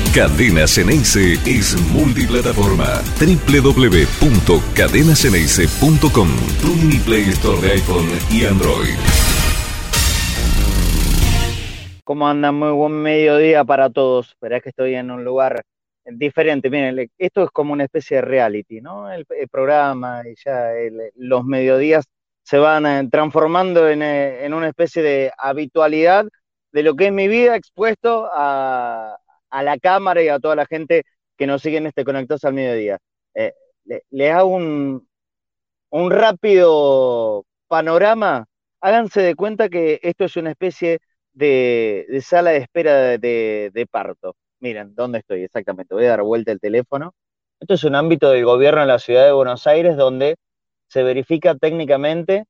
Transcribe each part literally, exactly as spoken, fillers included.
Cadena Ceneice es multiplataforma. doble u doble u doble u punto cadena ceneice punto com. Tu mini Play Store de iPhone y Android. ¿Cómo andan? Muy buen mediodía para todos. Verás que estoy en un lugar diferente. Miren, esto es como una especie de reality, ¿no? El, el programa y ya el, los mediodías se van eh, transformando en, eh, en una especie de habitualidad de lo que es mi vida expuesto a, a la cámara y a toda la gente que nos sigue en este Conectados al Mediodía. Eh, le, les hago un, un rápido panorama. Háganse de cuenta que esto es una especie de, de sala de espera de, de, de parto. Miren, ¿dónde estoy exactamente? Voy a dar vuelta el teléfono. Esto es un ámbito del gobierno de la ciudad de Buenos Aires donde se verifica técnicamente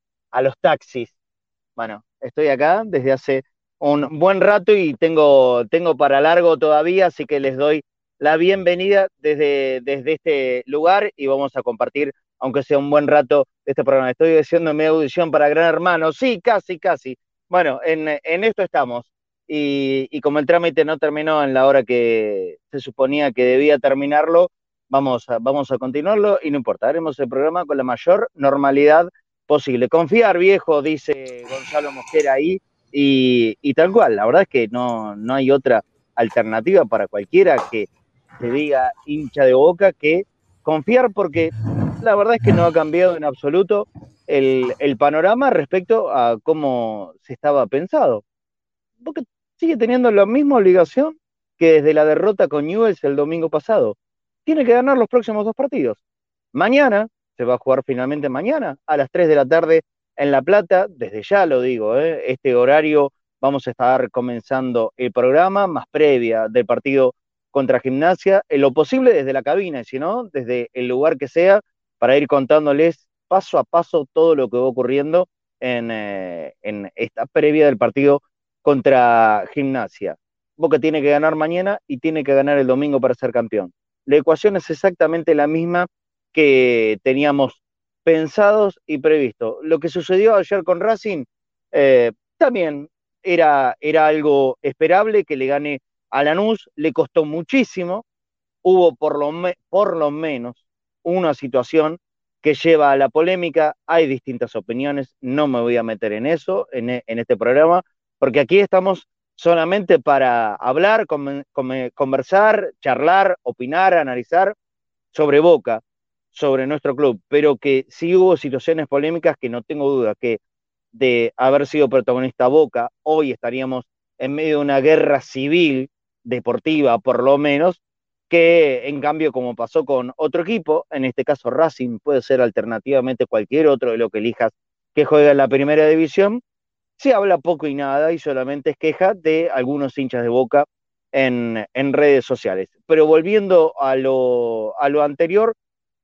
a los taxis. Bueno, estoy acá desde hace un buen rato y tengo, tengo para largo todavía, así que les doy la bienvenida desde, desde este lugar y vamos a compartir, aunque sea un buen rato, este programa. Estoy haciendo mi audición para Gran Hermano, sí, casi, casi. Bueno, en, en esto estamos. Y, y como el trámite no terminó en la hora que se suponía que debía terminarlo, vamos a, vamos a continuarlo y no importa, haremos el programa con la mayor normalidad posible. Confiar, viejo, dice Gonzalo Mosquera ahí, y, y tal cual. La verdad es que no, no hay otra alternativa para cualquiera que se diga hincha de Boca que confiar, porque la verdad es que no ha cambiado en absoluto el, el panorama respecto a cómo se estaba pensado. Boca sigue teniendo la misma obligación que desde la derrota con Newell's el domingo pasado. Tiene que ganar los próximos dos partidos. Mañana se va a jugar finalmente mañana a las tres de la tarde en La Plata, desde ya lo digo, ¿eh? Este horario vamos a estar comenzando el programa, más previa del partido contra Gimnasia, en lo posible desde la cabina, y si no, desde el lugar que sea, para ir contándoles paso a paso todo lo que va ocurriendo en, eh, en esta previa del partido contra Gimnasia. Boca tiene que ganar mañana y tiene que ganar el domingo para ser campeón. La ecuación es exactamente la misma que teníamos pensados y previsto. Lo que sucedió ayer con Racing eh, también era, era algo esperable, que le gane a Lanús, le costó muchísimo, hubo por lo, me, por lo menos una situación que lleva a la polémica, hay distintas opiniones, no me voy a meter en eso, en, en este programa, porque aquí estamos solamente para hablar, com, com, conversar, charlar, opinar, analizar sobre Boca, sobre nuestro club, pero que sí hubo situaciones polémicas que no tengo duda que de haber sido protagonista Boca, hoy estaríamos en medio de una guerra civil deportiva, por lo menos, que en cambio, como pasó con otro equipo, en este caso Racing, puede ser alternativamente cualquier otro de lo que elijas que juega en la primera división, se habla poco y nada y solamente es queja de algunos hinchas de Boca en, en redes sociales. Pero volviendo a lo, a lo anterior,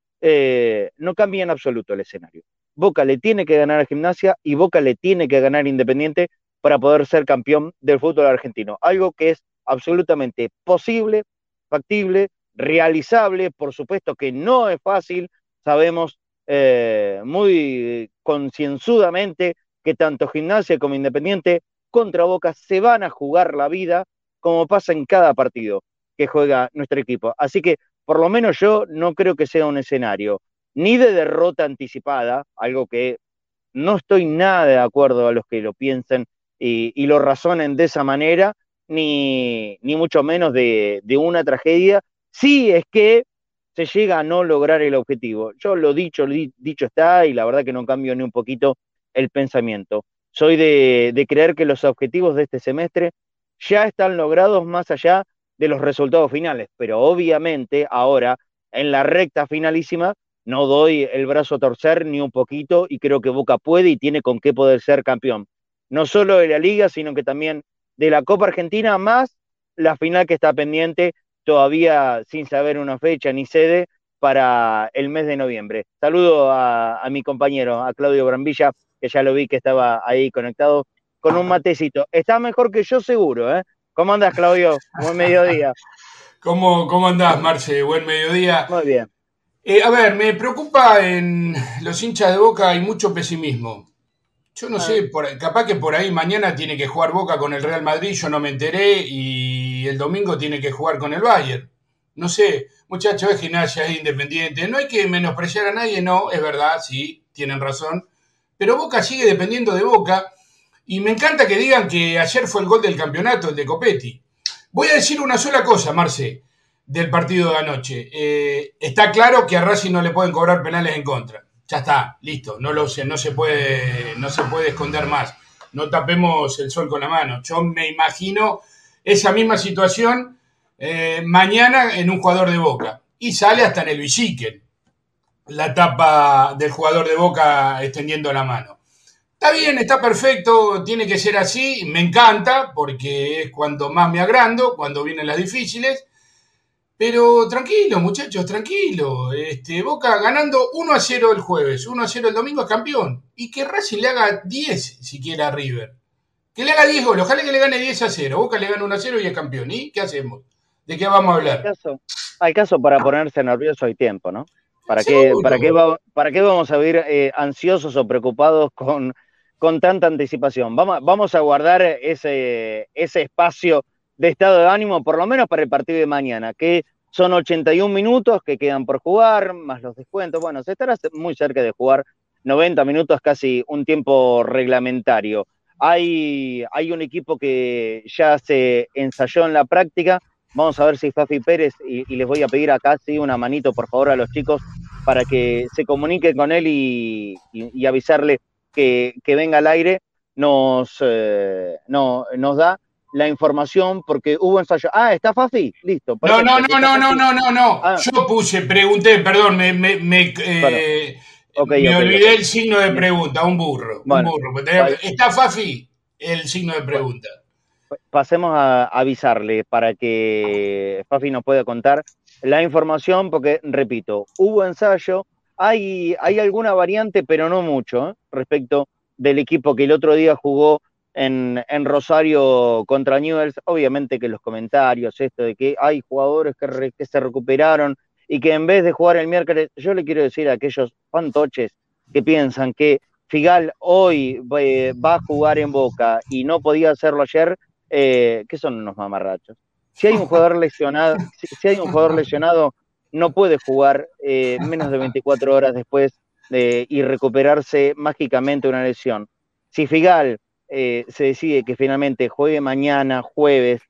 eh, no cambia en absoluto el escenario. Boca le tiene que ganar a Gimnasia y Boca le tiene que ganar a Independiente para poder ser campeón del fútbol argentino. Algo que es absolutamente posible, factible, realizable. Por supuesto que no es fácil. Sabemos eh, muy concienzudamente que tanto Gimnasia como Independiente contra Boca se van a jugar la vida, como pasa en cada partido que juega nuestro equipo. Así que por lo menos yo no creo que sea un escenario ni de derrota anticipada, algo que no estoy nada de acuerdo a los que lo piensen y, y lo razonen de esa manera, ni, ni mucho menos de, de una tragedia, si es que se llega a no lograr el objetivo. Yo lo dicho, lo dicho está, y la verdad que no cambio ni un poquito el pensamiento. Soy de, de creer que los objetivos de este semestre ya están logrados más allá de los resultados finales, pero obviamente ahora en la recta finalísima no doy el brazo a torcer ni un poquito y creo que Boca puede y tiene con qué poder ser campeón, no solo de la Liga, sino que también de la Copa Argentina, más la final que está pendiente todavía sin saber una fecha ni sede para el mes de noviembre. Saludo a, a mi compañero, a Claudio Brambilla, que ya lo vi que estaba ahí conectado con un matecito. Está mejor que yo seguro, ¿eh? ¿Cómo andás, Claudio? Buen mediodía. ¿Cómo, cómo andás, Marce? Buen mediodía. Muy bien. Eh, a ver, me preocupa en los hinchas de Boca, hay mucho pesimismo. Yo no ah. sé, por, capaz que por ahí mañana tiene que jugar Boca con el Real Madrid, yo no me enteré y y el domingo tiene que jugar con el Bayern. No sé, muchachos, es Gimnasia, es Independiente, no hay que menospreciar a nadie, no, es verdad, sí, tienen razón, pero Boca sigue dependiendo de Boca, y me encanta que digan que ayer fue el gol del campeonato, el de Copetti. Voy a decir una sola cosa, Marce, del partido de anoche. Eh, está claro que a Racing no le pueden cobrar penales en contra. Ya está, listo, no lo sé, no se puede, no se puede esconder más. No tapemos el sol con la mano. Yo me imagino esa misma situación eh, mañana en un jugador de Boca. Y sale hasta en el bicicle la tapa del jugador de Boca extendiendo la mano. Está bien, está perfecto, tiene que ser así, me encanta, porque es cuando más me agrando, cuando vienen las difíciles, pero tranquilo, muchachos, tranquilo. Este, Boca ganando uno a cero el jueves, uno a cero el domingo es campeón, y que Racing le haga diez siquiera a River. Que le haga diez goles, ojalá que le gane diez a cero, Boca le gana uno a cero y es campeón. ¿Y qué hacemos? ¿De qué vamos a hablar? Al caso, al caso para ponerse nervioso hay tiempo, ¿no? ¿Para qué, para qué, va, para qué vamos a vivir eh, ansiosos o preocupados con, con tanta anticipación? Vamos, vamos a guardar ese, ese espacio de estado de ánimo, por lo menos para el partido de mañana, que son ochenta y un minutos que quedan por jugar, más los descuentos. Bueno, se estará muy cerca de jugar noventa minutos, casi un tiempo reglamentario. Hay, hay un equipo que ya se ensayó en la práctica. Vamos a ver si Fafi Pérez, y, y les voy a pedir acá sí una manito por favor a los chicos para que se comuniquen con él y, y, y avisarle que, que venga al aire, nos, eh, no, nos da la información porque hubo ensayo. Ah, ¿está Fafi? Listo. No, no, no, no, no, no, no, no. Ah. Yo puse, pregunté, perdón, me, me, me, eh, bueno, okay, me okay, olvidé okay. el signo de pregunta, un burro, bueno, un burro. Vale. ¿Está Fafi? El signo de pregunta. Bueno. Pasemos a avisarle para que Fafi nos pueda contar la información, porque, repito, hubo ensayo, hay, hay alguna variante, pero no mucho, ¿eh? Respecto del equipo que el otro día jugó en, en Rosario contra Newell's. Obviamente que los comentarios, esto de que hay jugadores que, re, que se recuperaron y que en vez de jugar el miércoles, yo le quiero decir a aquellos fantoches que piensan que Figal hoy eh, va a jugar en Boca y no podía hacerlo ayer, Eh, que son unos mamarrachos. Si hay un jugador lesionado, si, si hay un jugador lesionado, no puede jugar eh, menos de veinticuatro horas después eh, y recuperarse mágicamente una lesión. Si Figal eh, se decide que finalmente juegue mañana, jueves,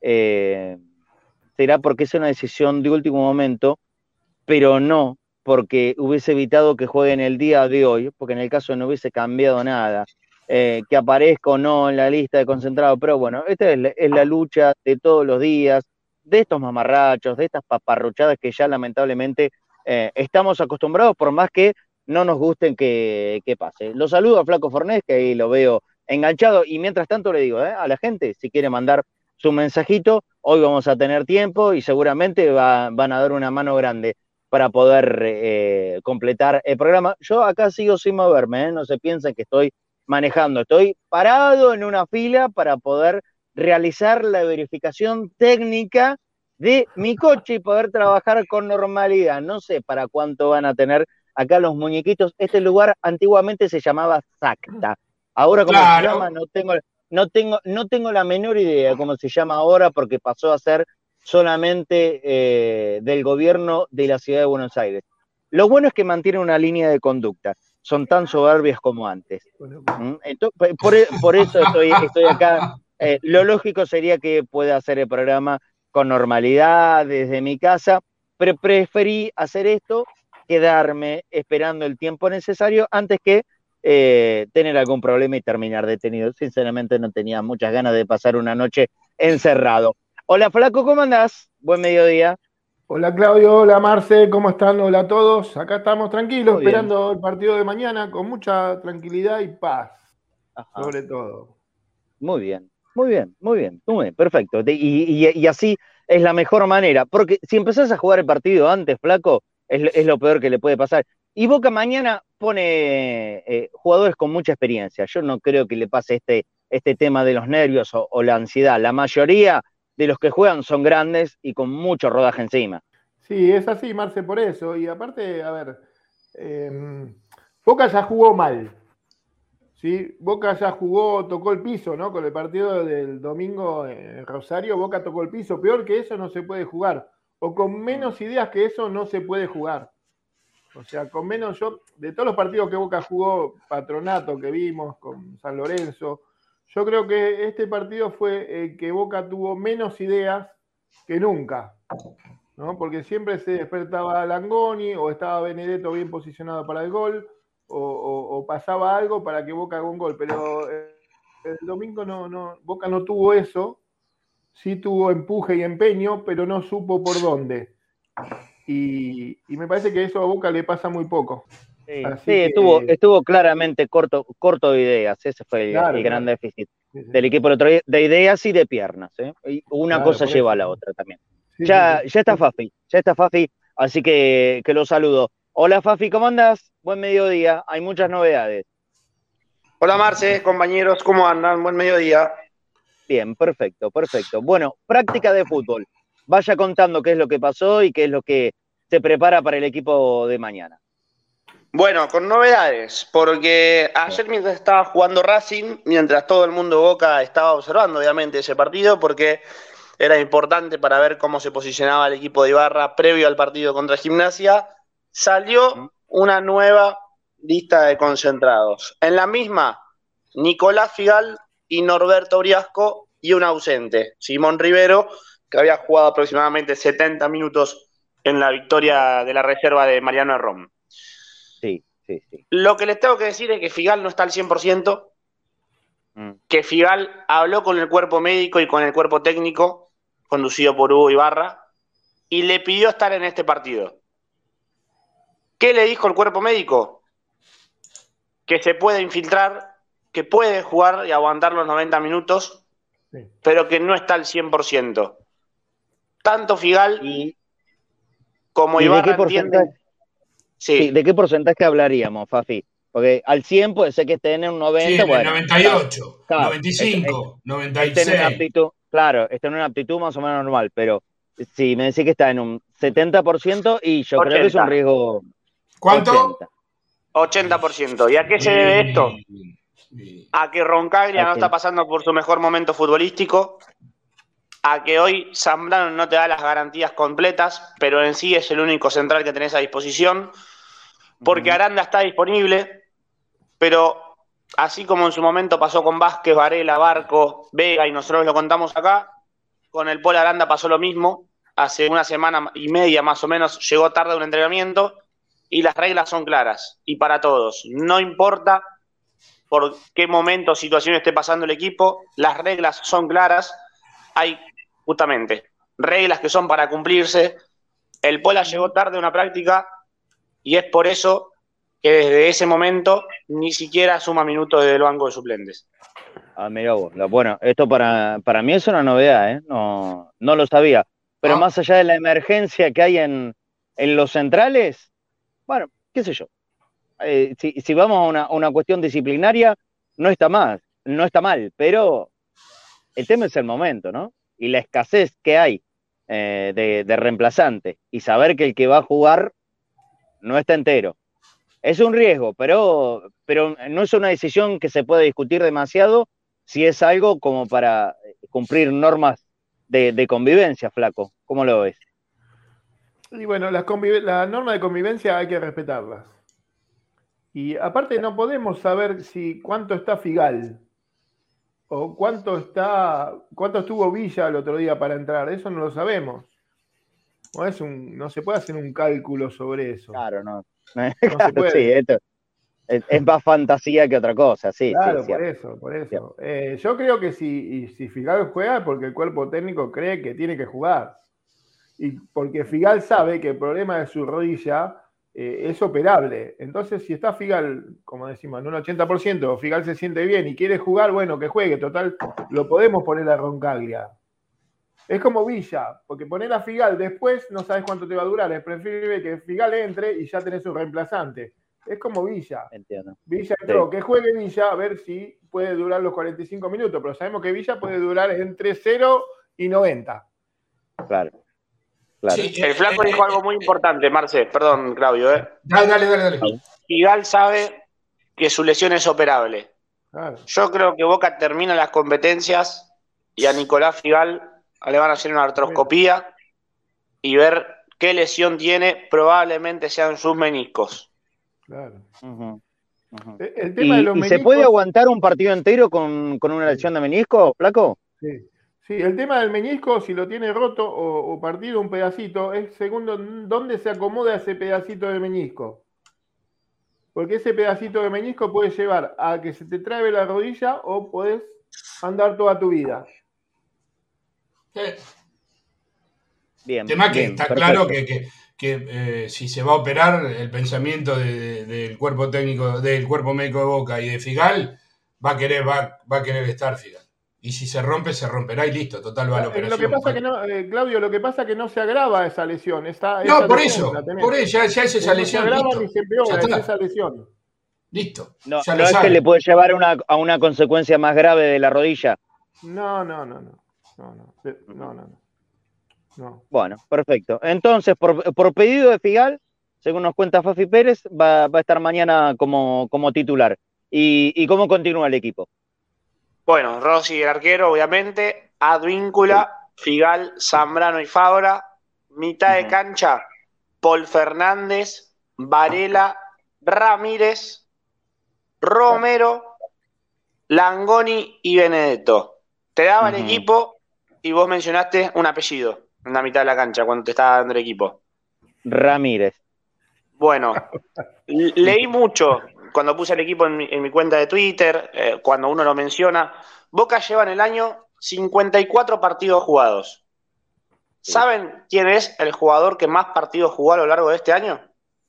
eh, será porque es una decisión de último momento, pero no porque hubiese evitado que juegue en el día de hoy, porque en el caso no hubiese cambiado nada. Eh, que aparezca o no en la lista de concentrados, pero bueno, esta es la, es la lucha de todos los días, de estos mamarrachos, de estas paparruchadas que ya lamentablemente eh, estamos acostumbrados, por más que no nos gusten que, que pase. Lo saludo a Flaco Fornés, que ahí lo veo enganchado, y mientras tanto le digo eh, a la gente, si quiere mandar su mensajito, hoy vamos a tener tiempo y seguramente va, van a dar una mano grande para poder eh, completar el programa. Yo acá sigo sin moverme, ¿eh? No se piensen que estoy manejando, estoy parado en una fila para poder realizar la verificación técnica de mi coche y poder trabajar con normalidad. No sé para cuánto van a tener acá los muñequitos. Este lugar antiguamente se llamaba Zacta. Ahora, ¿cómo claro. se llama? No tengo, no, tengo, no tengo la menor idea cómo se llama ahora, porque pasó a ser solamente eh, del gobierno de la ciudad de Buenos Aires. Lo bueno es que mantiene una línea de conducta. Son tan soberbias como antes. Entonces, por, por eso estoy, estoy acá. Eh, lo lógico sería que pueda hacer el programa con normalidad desde mi casa, pero preferí hacer esto, quedarme esperando el tiempo necesario antes que eh, tener algún problema y terminar detenido. Sinceramente no tenía muchas ganas de pasar una noche encerrado. Hola Flaco, ¿cómo andás? Buen mediodía. Hola Claudio, hola Marce, ¿cómo están? Hola a todos. Acá estamos tranquilos, muy esperando bien. El partido de mañana con mucha tranquilidad y paz, ajá, sobre todo. Muy bien, muy bien, muy bien, muy bien, perfecto. Y, y, y así es la mejor manera, porque si empezás a jugar el partido antes, Flaco, es, es lo peor que le puede pasar. Y Boca mañana pone eh, jugadores con mucha experiencia. Yo no creo que le pase este, este tema de los nervios o, o la ansiedad. La mayoría de los que juegan son grandes y con mucho rodaje encima. Sí, es así, Marce, por eso. Y aparte, a ver, eh, Boca ya jugó mal. ¿sí? Boca ya jugó, tocó el piso, ¿no? Con el partido del domingo en Rosario, Boca tocó el piso. Peor que eso no se puede jugar. O con menos ideas que eso no se puede jugar. O sea, con menos yo, de todos los partidos que Boca jugó, Patronato que vimos con San Lorenzo, yo creo que este partido fue el que Boca tuvo menos ideas que nunca, ¿no? Porque siempre se despertaba Langoni o estaba Benedetto bien posicionado para el gol, o, o, o pasaba algo para que Boca haga un gol, pero el domingo no, no, Boca no tuvo eso, sí tuvo empuje y empeño, pero no supo por dónde. Y, y me parece que eso a Boca le pasa muy poco. Sí, sí que... estuvo, estuvo claramente corto, corto de ideas, ese fue el, claro, el gran claro. déficit sí, sí. del equipo el otro día, de ideas y de piernas, ¿eh? Y una claro, cosa lleva eso. a la otra también. Sí, ya, sí, sí. ya está Fafi, ya está Fafi, así que, que lo saludo. Hola Fafi, ¿cómo andas? Buen mediodía, hay muchas novedades. Hola Marce, compañeros, ¿cómo andan? Buen mediodía. Bien, perfecto, perfecto. Bueno, práctica de fútbol. Vaya contando qué es lo que pasó y qué es lo que se prepara para el equipo de mañana. Bueno, con novedades, porque ayer mientras estaba jugando Racing, mientras todo el mundo Boca estaba observando obviamente ese partido, porque era importante para ver cómo se posicionaba el equipo de Ibarra previo al partido contra Gimnasia, salió una nueva lista de concentrados. En la misma, Nicolás Figal y Norberto Briasco y un ausente, Simón Rivero, que había jugado aproximadamente setenta minutos en la victoria de la reserva de Mariano Herrón. Sí, sí, sí. Lo que les tengo que decir es que Figal no está al cien por ciento, mm. que Figal habló con el cuerpo médico y con el cuerpo técnico, conducido por Hugo Ibarra, y le pidió estar en este partido. ¿Qué le dijo el cuerpo médico? Que se puede infiltrar, que puede jugar y aguantar los noventa minutos, sí. pero que no está al cien por ciento. Tanto Figal y, como ¿y Ibarra de qué entienden. Sí. sí, ¿de qué porcentaje hablaríamos, Fafi? Porque al cien puede ser que estén en un noventa, sí, bueno. noventa y ocho, claro, noventa y cinco, noventa y seis. Estén en una aptitud, claro, estén en una aptitud más o menos normal, pero si me decís que está en un setenta por ciento y yo ochenta. Creo que es un riesgo. ¿Cuánto? ochenta. ochenta por ciento. ¿Y a qué se debe esto? A que Roncaglia no está pasando por su mejor momento futbolístico, a que hoy Zambrano no te da las garantías completas, pero en sí es el único central que tenés a disposición, porque Aranda está disponible, pero así como en su momento pasó con Vázquez, Varela, Barco, Vega, y nosotros lo contamos acá, con el Pol Aranda pasó lo mismo. Hace una semana y media más o menos llegó tarde a un entrenamiento y las reglas son claras y para todos. No importa por qué momento o situación esté pasando el equipo, las reglas son claras. Hay justamente reglas que son para cumplirse. El Pola llegó tarde a una práctica y es por eso que desde ese momento ni siquiera suma minutos desde el banco de suplentes. Ah, mira vos. Bueno, esto para, para mí es una novedad, ¿eh? No, no lo sabía. Pero ¿Ah? Más allá de la emergencia que hay en, en los centrales, bueno, qué sé yo. Eh, si, si vamos a una, a una cuestión disciplinaria, no está mal, no está mal, pero el tema es el momento, ¿no? Y la escasez que hay eh, de, de reemplazante y saber que el que va a jugar no está entero. Es un riesgo, pero, pero no es una decisión que se puede discutir demasiado si es algo como para cumplir normas de, de convivencia, Flaco. ¿Cómo lo ves? Y bueno, las convive- la norma de convivencia hay que respetarlas. Y aparte no podemos saber si cuánto está Figal o cuánto está cuánto estuvo Villa el otro día para entrar. Eso no lo sabemos. No, es un, no se puede hacer un cálculo sobre eso. Claro, no. no claro, se puede. Sí, esto es, es más fantasía que otra cosa, sí. Claro, sí, por eso, por eso. Eh, yo creo que si, si Figal juega, porque el cuerpo técnico cree que tiene que jugar. Y porque Figal sabe que el problema de su rodilla eh, es operable. Entonces, si está Figal, como decimos, en un ochenta por ciento, Figal se siente bien y quiere jugar, bueno, que juegue. Total, lo podemos poner a Roncaglia. Es como Villa, porque poner a Figal después no sabes cuánto te va a durar. Es preferible que Figal entre y ya tenés un reemplazante. Es como Villa. Entiendo. Villa entró, sí. Que juegue Villa a ver si puede durar los cuarenta y cinco minutos, pero sabemos que Villa puede durar entre cero y noventa. Claro. claro. Sí, el Flaco dijo algo muy importante, Marce, perdón, Claudio. ¿eh? Dale, dale, dale. dale. Figal sabe que su lesión es operable. Claro. Yo creo que Boca termina las competencias y a Nicolás Figal le van a hacer una artroscopía y ver qué lesión tiene, probablemente sean sus meniscos. Claro. Uh-huh. Uh-huh. El tema ¿Y, de los ¿y meniscos, se puede aguantar un partido entero con, con una lesión de menisco, Flaco? Sí. Sí, el tema del menisco, si lo tiene roto o, o partido un pedacito, es segundo dónde se acomoda ese pedacito de menisco. Porque ese pedacito de menisco puede llevar a que se te trabe la rodilla o podés andar toda tu vida. Sí. Bien. Tema que bien, está perfecto. claro que, que, que eh, si se va a operar, el pensamiento de, de, del cuerpo técnico, del cuerpo médico de Boca y de Figal, va a querer, va, va a querer estar Figal. Y si se rompe, se romperá y listo, total va a la operación. Lo que pasa que no, eh, Claudio, lo que pasa es que no se agrava esa lesión. Esa, no, esa por lesión eso, la tenés. por eso, ya, ya es esa no lesión, se agrava listo. ni se empeora, Ya es está. esa lesión. Listo. No, ya no lo es sabe. que le puede llevar una, a una consecuencia más grave de la rodilla. No, no, no, no. No, no, no, no, no. no. Bueno, perfecto. Entonces, por, por pedido de Figal, según nos cuenta Fafi Pérez, va, va a estar mañana como, como titular. ¿Y, ¿Y cómo continúa el equipo? Bueno, Rossi el arquero, obviamente, Advíncula, Figal, Zambrano y Fabra, mitad de Ujú. cancha, Paul Fernández, Varela, Ramírez, Romero, Langoni y Benedetto. Te daba el Ujú. equipo y vos mencionaste un apellido en la mitad de la cancha cuando te estaba dando el equipo. Ramírez. Bueno, leí mucho cuando puse el equipo en mi, en mi cuenta de Twitter, eh, cuando uno lo menciona. Boca lleva en el año cincuenta y cuatro partidos jugados. ¿Saben quién es el jugador que más partidos jugó a lo largo de este año?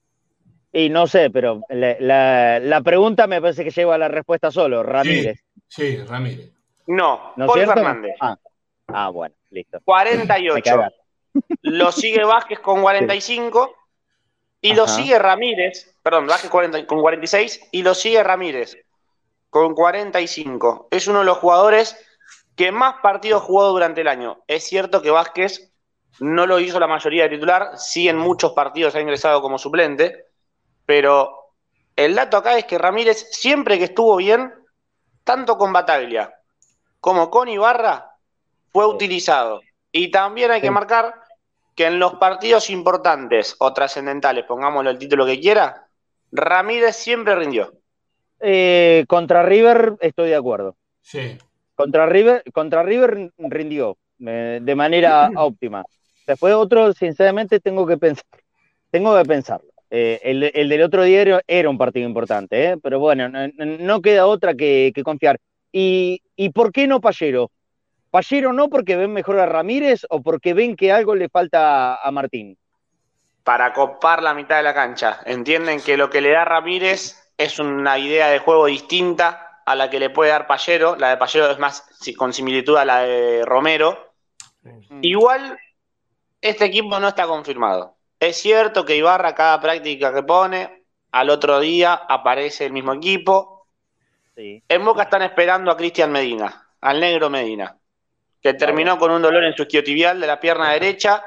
Y no sé, pero la, la, la pregunta me parece que lleva la respuesta solo, Ramírez. Sí, sí, Ramírez. No, ¿No es Paul cierto? Fernández. Ah, ah, bueno, listo. cuarenta y Me ocho. cagaste. Lo sigue Vázquez con cuarenta y cinco. Y Ajá. lo sigue Ramírez, perdón, Vázquez cuarenta, con cuarenta y seis. Y lo sigue Ramírez con cuarenta y cinco. Es uno de los jugadores que más partidos jugó durante el año. Es cierto que Vázquez no lo hizo la mayoría de titular, sí en muchos partidos ha ingresado como suplente, pero el dato acá es que Ramírez, siempre que estuvo bien, tanto con Bataglia como con Ibarra, fue Sí. utilizado. Y también hay que Sí. marcar que en los partidos importantes o trascendentales, pongámoslo el título que quiera, Ramírez siempre rindió. Eh, contra River estoy de acuerdo. Sí. Contra River, contra River rindió eh, de manera óptima. Después otro, sinceramente, tengo que pensar, tengo que pensarlo. Eh, el, el del otro día era, era un partido importante, ¿eh? Pero bueno, no, no queda otra que, que confiar. ¿Y, ¿Y por qué no Pallero? ¿Pallero no porque ven mejor a Ramírez o porque ven que algo le falta a, a Martín? Para copar la mitad de la cancha. Entienden que lo que le da Ramírez es una idea de juego distinta a la que le puede dar Pallero. La de Pallero es más con similitud a la de Romero. Mm. Igual, este equipo no está confirmado. Es cierto que Ibarra, cada práctica que pone, al otro día aparece el mismo equipo. Sí. En Boca están esperando a Cristian Medina, al negro Medina, que terminó bueno. con un dolor en su isquiotibial de la pierna derecha.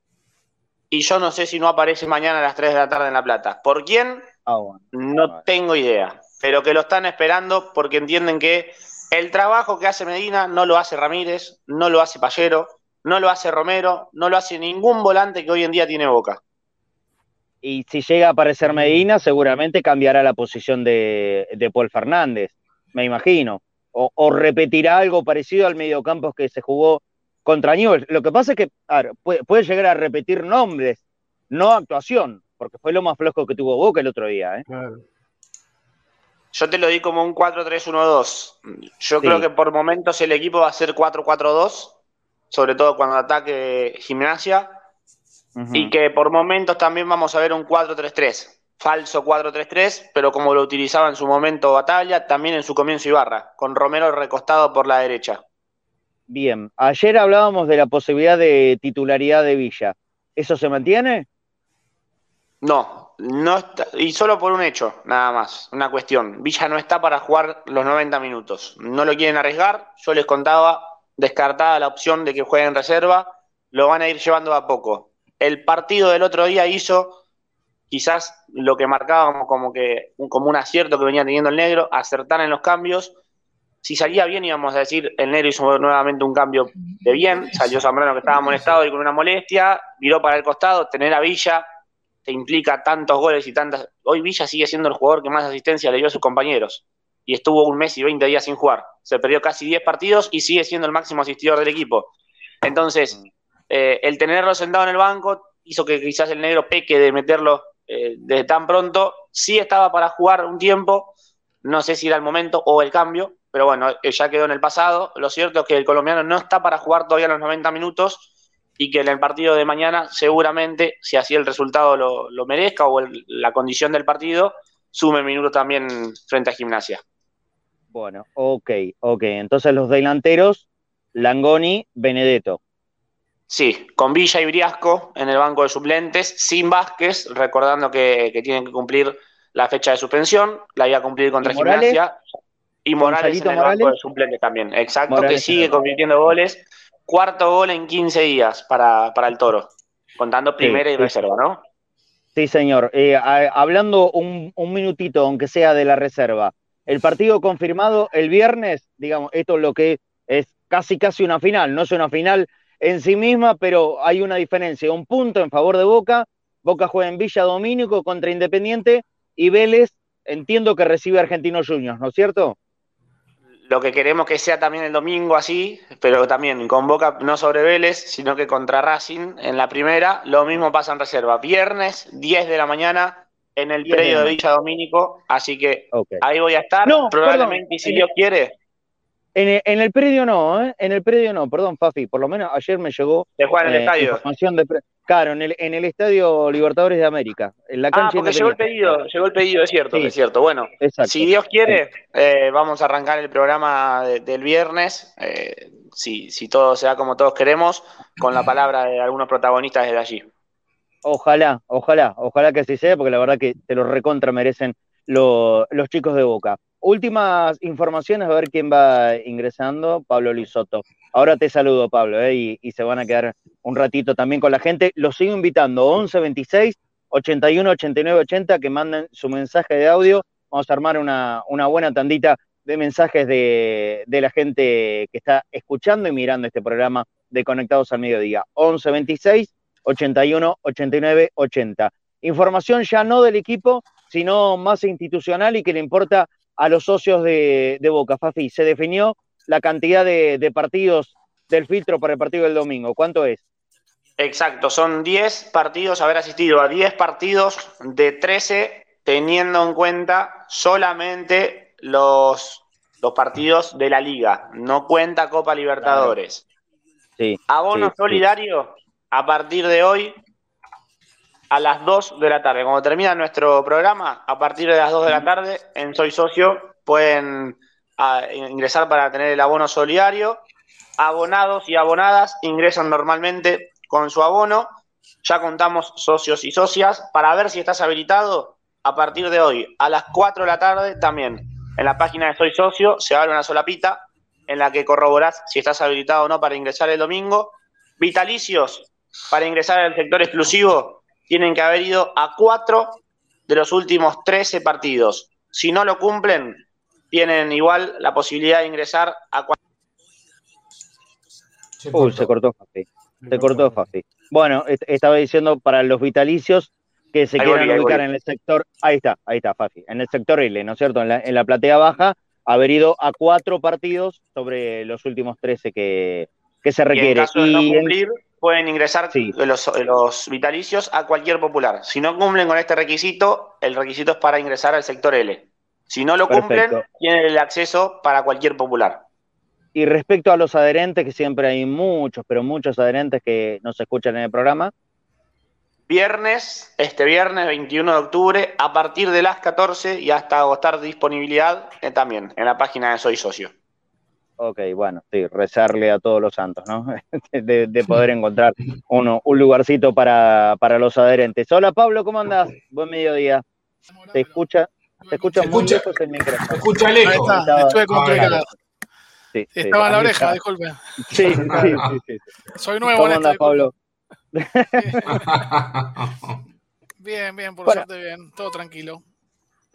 Y yo no sé si no aparece mañana a las tres de la tarde en La Plata. ¿Por quién? Ah, bueno. No Vale. tengo idea. Pero que lo están esperando porque entienden que el trabajo que hace Medina no lo hace Ramírez, no lo hace Pallero, no lo hace Romero, no lo hace ningún volante que hoy en día tiene Boca. Y si llega a aparecer Medina, seguramente cambiará la posición de, de Paul Fernández, me imagino. O, o repetirá algo parecido al mediocampo que se jugó contra Newell's. Lo que pasa es que a ver, puede, puede llegar a repetir nombres, no actuación, porque fue lo más flojo que tuvo Boca el otro día. ¿eh? Claro. Yo te lo di como un cuatro tres uno dos. Yo Sí. creo que por momentos el equipo va a ser cuatro cuatro dos, sobre todo cuando ataque Gimnasia. Uh-huh. Y que por momentos también vamos a ver un cuatro tres tres, falso cuatro tres tres, pero como lo utilizaba en su momento Bataglia, también en su comienzo Ibarra, con Romero recostado por la derecha. Bien, ayer hablábamos de la posibilidad de titularidad de Villa. ¿Eso se mantiene? No, no está, y solo por un hecho, nada más, una cuestión. Villa no está para jugar los noventa minutos. No lo quieren arriesgar, yo les contaba, descartada la opción de que juegue en reserva, lo van a ir llevando a poco. El partido del otro día hizo quizás lo que marcábamos como que como un acierto que venía teniendo el negro, acertar en los cambios Si salía bien, íbamos a decir, el negro hizo nuevamente un cambio de bien, salió Zambrano que estaba molestado y con una molestia, viró para el costado, tener a Villa te implica tantos goles y tantas... Hoy Villa sigue siendo el jugador que más asistencia le dio a sus compañeros y estuvo un mes y veinte días sin jugar. Se perdió casi diez partidos y sigue siendo el máximo asistidor del equipo. Entonces, eh, el tenerlo sentado en el banco hizo que quizás el negro peque de meterlo eh, desde tan pronto. Sí estaba para jugar un tiempo, no sé si era el momento o el cambio, pero bueno, ya quedó en el pasado. Lo cierto es que el colombiano no está para jugar todavía los noventa minutos y que en el partido de mañana seguramente, si así el resultado lo, lo merezca o el, la condición del partido, sume minutos también frente a Gimnasia. Bueno, ok, ok. Entonces los delanteros, Langoni, Benedetto. Sí, con Villa y Briasco en el banco de suplentes, sin Vázquez, recordando que, que tienen que cumplir la fecha de suspensión, la iba a cumplir contra ¿Y Morales? Gimnasia. Y Morales en el Morales. banco de suplentes también, exacto, Morales que sigue convirtiendo goles. Cuarto gol en quince días para, para el Toro, contando primera sí, y sí. reserva, ¿no? Sí, señor. Eh, a, hablando un, un minutito, aunque sea de la reserva, el partido confirmado el viernes, digamos, esto es lo que es casi casi una final, no es una final en sí misma, pero hay una diferencia, un punto en favor de Boca. Boca juega en Villa Domínico contra Independiente y Vélez, entiendo que recibe a Argentinos Juniors, ¿no es cierto? Lo que queremos que sea también el domingo así, pero también con Boca no sobre Vélez, sino que contra Racing en la primera. Lo mismo pasa en reserva. Viernes, diez de la mañana, en el predio de Villa Domínico. Así que okay. Ahí voy a estar, no, probablemente, perdón, y si Dios el, quiere. En el, en el predio no, ¿eh? En el predio no, perdón, Fafi. Por lo menos ayer me llegó ¿Se juega en el eh, estadio? Información de pre Claro, en el, en el Estadio Libertadores de América. En la cancha ah, porque llegó el pedido, llegó el pedido, es cierto, sí. es cierto. Bueno, exacto. Si Dios quiere, eh, vamos a arrancar el programa de, del viernes, eh, si, si todo se da como todos queremos, con la palabra de algunos protagonistas de allí. Ojalá, ojalá, ojalá que así sea, porque la verdad que te lo recontra merecen lo, los chicos de Boca. Últimas informaciones, a ver quién va ingresando. Pablo Lisotto. Ahora te saludo, Pablo, eh, y, y se van a quedar un ratito también con la gente. Los sigo invitando, once veintiséis, ochenta y uno, ochenta y nueve, ochenta, que manden su mensaje de audio. Vamos a armar una, una buena tandita de mensajes de, de la gente que está escuchando y mirando este programa de Conectados al Mediodía. once veintiséis, ochenta y uno, ochenta y nueve, ochenta. Información ya no del equipo, sino más institucional y que le importa a los socios de, de Boca. Fafi, se definió la cantidad de, de partidos del filtro para el partido del domingo. ¿Cuánto es? Exacto, son diez partidos, haber asistido a diez partidos de trece, teniendo en cuenta solamente los, los partidos de la Liga. No cuenta Copa Libertadores. Sí, Abono sí, solidario sí. A partir de hoy a las dos de la tarde. Cuando termina nuestro programa, a partir de las dos de la tarde, en Soy Socio, pueden a, ingresar para tener el abono solidario. Abonados y abonadas ingresan normalmente con su abono. Ya contamos socios y socias. Para ver si estás habilitado, a partir de hoy, a las cuatro de la tarde, también en la página de Soy Socio se abre una solapita en la que corroborás si estás habilitado o no para ingresar el domingo. Vitalicios para ingresar al sector exclusivo tienen que haber ido a cuatro de los últimos trece partidos. Si no lo cumplen, tienen igual la posibilidad de ingresar a cuatro. Uy, se cortó Fafi. Se cortó Fafi. Bueno, estaba diciendo para los vitalicios que se ahí quieran voy, ubicar en el sector. Ahí está, ahí está, Fafi. En el sector L, ¿no es cierto? En la, en la platea baja, haber ido a cuatro partidos sobre los últimos trece que, que se requiere. Y en caso de no cumplir, pueden ingresar sí. los, los vitalicios a cualquier popular. Si no cumplen con este requisito, el requisito es para ingresar al sector L. Si no lo cumplen, perfecto, tienen el acceso para cualquier popular. Y respecto a los adherentes, que siempre hay muchos, pero muchos adherentes que nos escuchan en el programa. Viernes, este viernes veintiuno de octubre, a partir de las catorce y hasta agotar disponibilidad eh, también en la página de Soy Socio. Ok, bueno, sí, rezarle a todos los santos, ¿no? De, de poder encontrar uno, un lugarcito para, para los adherentes. Hola, Pablo, ¿cómo andás? Buen mediodía. ¿Te escucha? ¿Te escucha se muy escucha, lejos el micrófono? Se escucha lejos. Ahí está, estuve complicado. Sí, Estaba sí, en la oreja, está. disculpe. Sí, sí, sí, sí. Soy nuevo ¿Cómo en andás, esto, Pablo? Bien, bien, por bueno, suerte bien, todo tranquilo.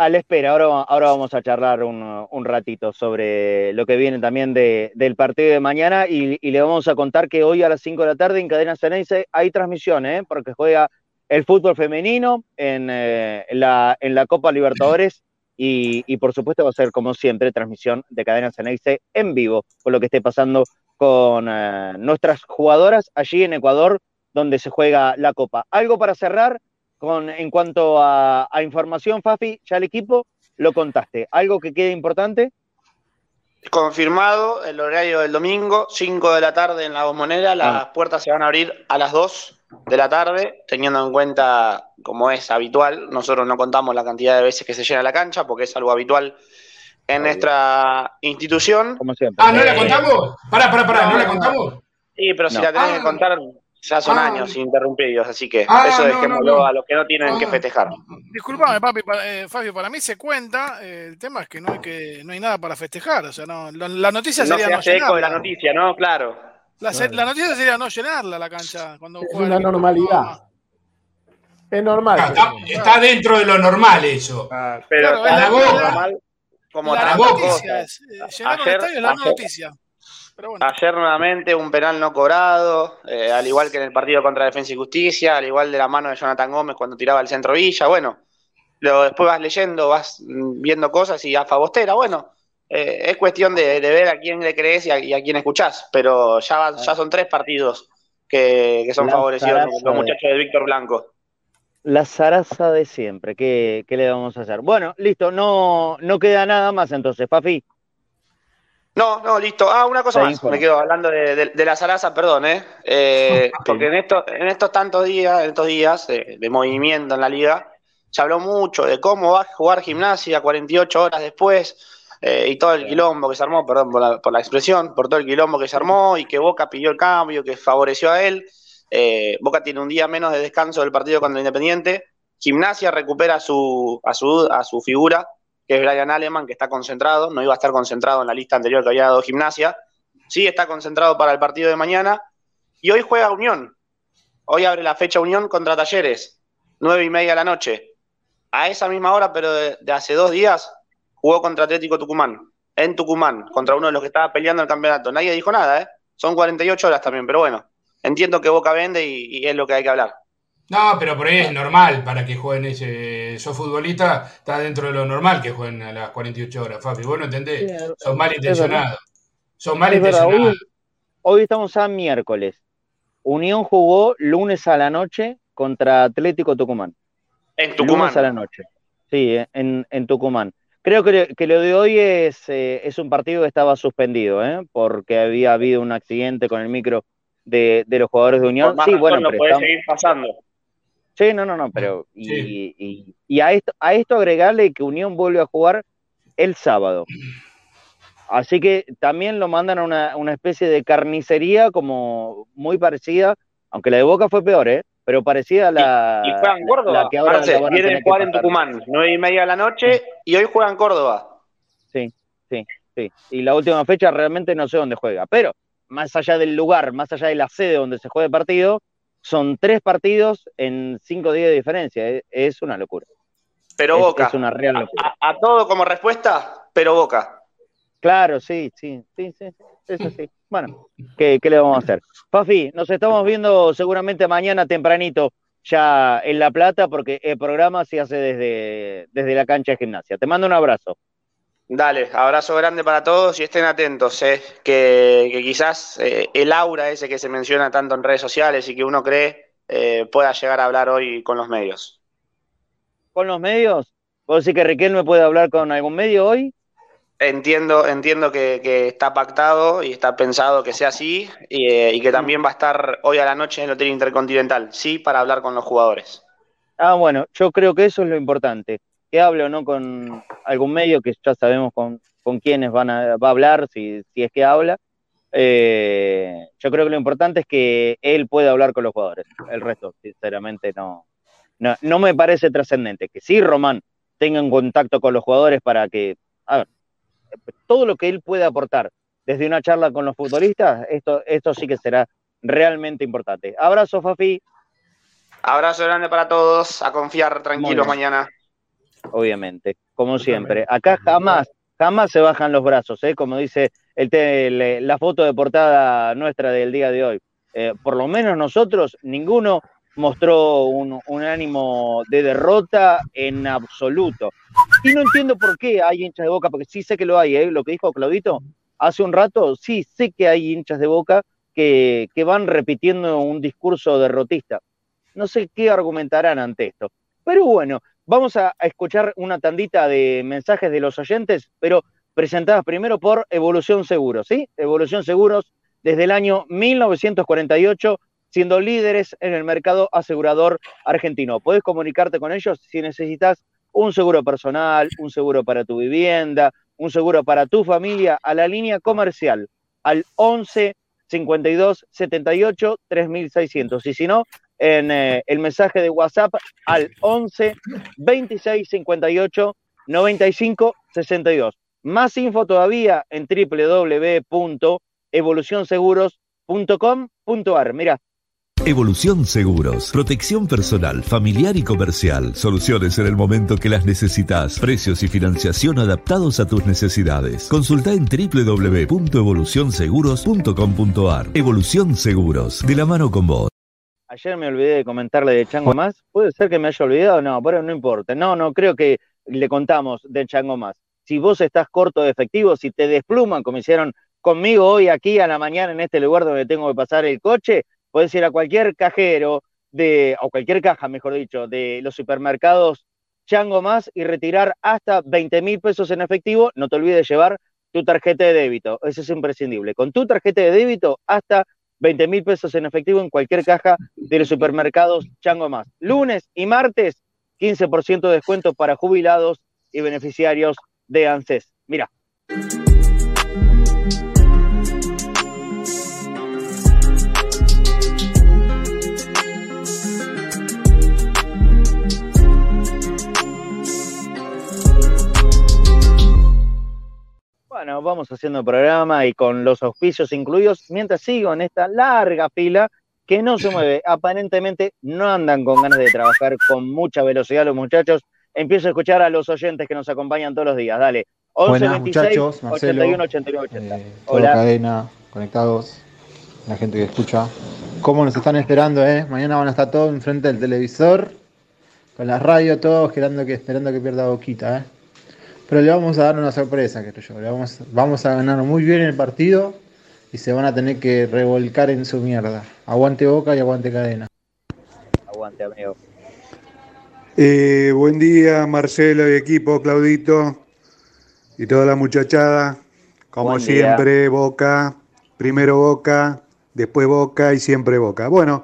a la espera, ahora, ahora vamos a charlar un, un ratito sobre lo que viene también de, del partido de mañana y, y le vamos a contar que hoy a las cinco de la tarde en Cadena Ceneice hay transmisión, ¿eh? Porque juega el fútbol femenino en, eh, en, la, en la Copa Libertadores y, y por supuesto va a ser como siempre transmisión de Cadena Ceneice en vivo con lo que esté pasando con eh, nuestras jugadoras allí en Ecuador donde se juega la Copa. ¿Algo para cerrar? Con, en cuanto a, a información, Fafi, ya el equipo lo contaste. ¿Algo que quede importante? Confirmado el horario del domingo, cinco de la tarde en la Bombonera. Las ah. puertas se van a abrir a las dos de la tarde, teniendo en cuenta, como es habitual, nosotros no contamos la cantidad de veces que se llena la cancha, porque es algo habitual en Obvio. nuestra institución. Como siempre. Ah, ¿no eh, la contamos? Pará, pará, pará, ¿no, ¿no la contamos? Sí, pero no. si la tenés ah. que contar... Ya son ah, años interrumpidos, así que ah, eso no, dejémoslo no, no. a los que no tienen ah. que festejar. Disculpame, papi, para, eh, Fabio, para mí se cuenta, eh, el tema es que no hay que no hay nada para festejar, o sea, no, la, la noticia no sería se no hace llenarla. eco de la noticia, ¿no? Claro. La, claro. la noticia sería no llenarla la cancha cuando es juega una normalidad. Es normal. Ah, está, está dentro de lo normal eso. Ah, pero claro, la boca. Normal, como la noticia es, eh, llenar ayer, un estadio es la ayer, noticia. Pero bueno. Ayer nuevamente un penal no cobrado, eh, al igual que en el partido contra Defensa y Justicia, al igual de la mano de Jonathan Gómez cuando tiraba el centro Villa, bueno, luego después vas leyendo, vas viendo cosas y a Fabostera, bueno, eh, es cuestión de, de ver a quién le crees y a, y a quién escuchás, pero ya, va, ya son tres partidos que, que son la favorecidos los, los muchachos de Víctor Blanco. La zaraza de siempre, ¿qué, qué le vamos a hacer? Bueno, listo, no, no queda nada más entonces, Fafi. No, no, listo. Ah, una cosa Ahí más. Fue. Me quedo hablando de, de, de la zaraza, perdón, ¿eh? eh sí. Porque en estos, en estos tantos días, en estos días de, de movimiento en la liga, se habló mucho de cómo va a jugar Gimnasia cuarenta y ocho horas después eh, y todo el quilombo que se armó, perdón por la, por la expresión, por todo el quilombo que se armó y que Boca pidió el cambio, que favoreció a él. Eh, Boca tiene un día menos de descanso del partido contra Independiente. Gimnasia recupera su, a, su, a su figura, que es Brian Aleman, que está concentrado, no iba a estar concentrado en la lista anterior que había dado Gimnasia, sí está concentrado para el partido de mañana, y hoy juega Unión, hoy abre la fecha Unión contra Talleres, nueve y media de la noche, a esa misma hora, pero de, de hace dos días, jugó contra Atlético Tucumán, en Tucumán, contra uno de los que estaba peleando el campeonato, nadie dijo nada, ¿eh? Son cuarenta y ocho horas también, pero bueno, entiendo que Boca vende y, y es lo que hay que hablar. No, pero por ahí es normal para que jueguen ese. Sos futbolista, está dentro de lo normal que jueguen a las cuarenta y ocho horas, Fabi. Vos no entendés. Sí, Sos malintencionado. Sos malintencionado. Hoy, hoy estamos a miércoles. Unión jugó lunes a la noche contra Atlético Tucumán. En Tucumán. Lunes a la noche. Sí, en, en Tucumán. Creo que, que lo de hoy es, eh, es un partido que estaba suspendido, ¿eh? Porque había habido un accidente con el micro de, de los jugadores de Unión. Por sí, bueno, no pero puede estamos... seguir pasando. Sí, no, no, no, pero y, sí. y, y a esto a esto agregarle que Unión vuelve a jugar el sábado. Así que también lo mandan a una, una especie de carnicería como muy parecida, aunque la de Boca fue peor, ¿eh? Pero parecida a la, y, y juegan Córdoba. La que ahora Marce, vienen a jugar en Tucumán, nueve y media de la noche, y hoy juegan Córdoba. Sí, sí, sí. Y la última fecha realmente no sé dónde juega, pero más allá del lugar, más allá de la sede donde se juega el partido, son tres partidos en cinco días de diferencia. Es, es una locura. Pero es, Boca. Es una real locura. A, a todo como respuesta, pero Boca. Claro, sí, sí, sí, sí, eso sí. Bueno, ¿qué, qué le vamos a hacer? Fafi, nos estamos viendo seguramente mañana tempranito ya en La Plata, porque el programa se hace desde, desde la cancha de Gimnasia. Te mando un abrazo. Dale, abrazo grande para todos y estén atentos, eh, que, que quizás eh, el aura ese que se menciona tanto en redes sociales y que uno cree eh, pueda llegar a hablar hoy con los medios. ¿Con los medios? ¿Vos decís que Riquelme puede hablar con algún medio hoy? Entiendo, entiendo que, que está pactado y está pensado que sea así y, eh, y que también va a estar hoy a la noche en el Hotel Intercontinental, sí, para hablar con los jugadores. Ah, bueno, yo creo que eso es lo importante. Que hable o no con algún medio, que ya sabemos con, con quiénes van a, va a hablar, si, si es que habla. Eh, yo creo que lo importante es que él pueda hablar con los jugadores. El resto, sinceramente, no, no, no me parece trascendente. Que sí, Román tenga un contacto con los jugadores para que, a ver, todo lo que él pueda aportar desde una charla con los futbolistas, esto, esto sí que será realmente importante. Abrazo, Fafi. Abrazo grande para todos, a confiar tranquilos mañana. obviamente, como siempre. Acá jamás, jamás se bajan los brazos, ¿eh? Como dice el, el, la foto de portada nuestra del día de hoy. Eh, por lo menos nosotros, ninguno mostró un, un ánimo de derrota en absoluto. Y no entiendo por qué hay hinchas de Boca, porque sí sé que lo hay, ¿eh? Lo que dijo Claudito hace un rato, sí sé que hay hinchas de Boca que, que van repitiendo un discurso derrotista. No sé qué argumentarán ante esto. Pero bueno, vamos a, a escuchar una tandita de mensajes de los oyentes, pero presentadas primero por Evolución Seguros, ¿sí? Evolución Seguros, desde el año mil novecientos cuarenta y ocho, siendo líderes en el mercado asegurador argentino. Podés comunicarte con ellos si necesitas un seguro personal, un seguro para tu vivienda, un seguro para tu familia, a la línea comercial, al once cincuenta y dos setenta y ocho tres mil seiscientos. Y si no, en eh, el mensaje de WhatsApp al once veintiséis cincuenta y ocho noventa y cinco sesenta y dos. Más info todavía en doble u doble u doble u punto evolución seguros punto com punto a r. Mira. Evolución Seguros, protección personal, familiar y comercial, soluciones en el momento que las necesitas, precios y financiación adaptados a tus necesidades. Consulta en doble u doble u doble u punto evolución seguros punto com punto a r. Evolución Seguros, de la mano con vos. Ayer me olvidé de comentarle de Chango Más, puede ser que me haya olvidado, no, pero no importa, no, no creo que le contamos de Chango Más. Si vos estás corto de efectivo, si te despluman como hicieron conmigo hoy aquí a la mañana en este lugar donde tengo que pasar el coche, podés ir a cualquier cajero, de, o cualquier caja, mejor dicho, de los supermercados Chango Más y retirar hasta veinte mil pesos en efectivo. No te olvides llevar tu tarjeta de débito, eso es imprescindible. Con tu tarjeta de débito hasta veinte mil pesos en efectivo en cualquier caja de los supermercados Chango Más. Lunes y martes, quince por ciento de descuento para jubilados y beneficiarios de ANSES. Mira. Bueno, vamos haciendo el programa y con los auspicios incluidos, mientras sigo en esta larga fila que no se mueve. Aparentemente no andan con ganas de trabajar con mucha velocidad los muchachos. Empiezo a escuchar a los oyentes que nos acompañan todos los días. Dale, once veintiséis ochenta y uno ochenta y nueve ochenta. Eh, Hola. Cadena, conectados, la gente que escucha. ¿Cómo nos están esperando, eh? Mañana van a estar todos enfrente del televisor, con la radio, todos esperando que, esperando que pierda Boquita, eh. Pero le vamos a dar una sorpresa, creo yo. Le vamos, vamos a ganar muy bien el partido y se van a tener que revolcar en su mierda. Aguante Boca y aguante Cadena. Aguante, amigo. Eh, buen día, Marcelo y equipo, Claudito y toda la muchachada. Como buen siempre, día. Boca, primero Boca, después Boca y siempre Boca. Bueno,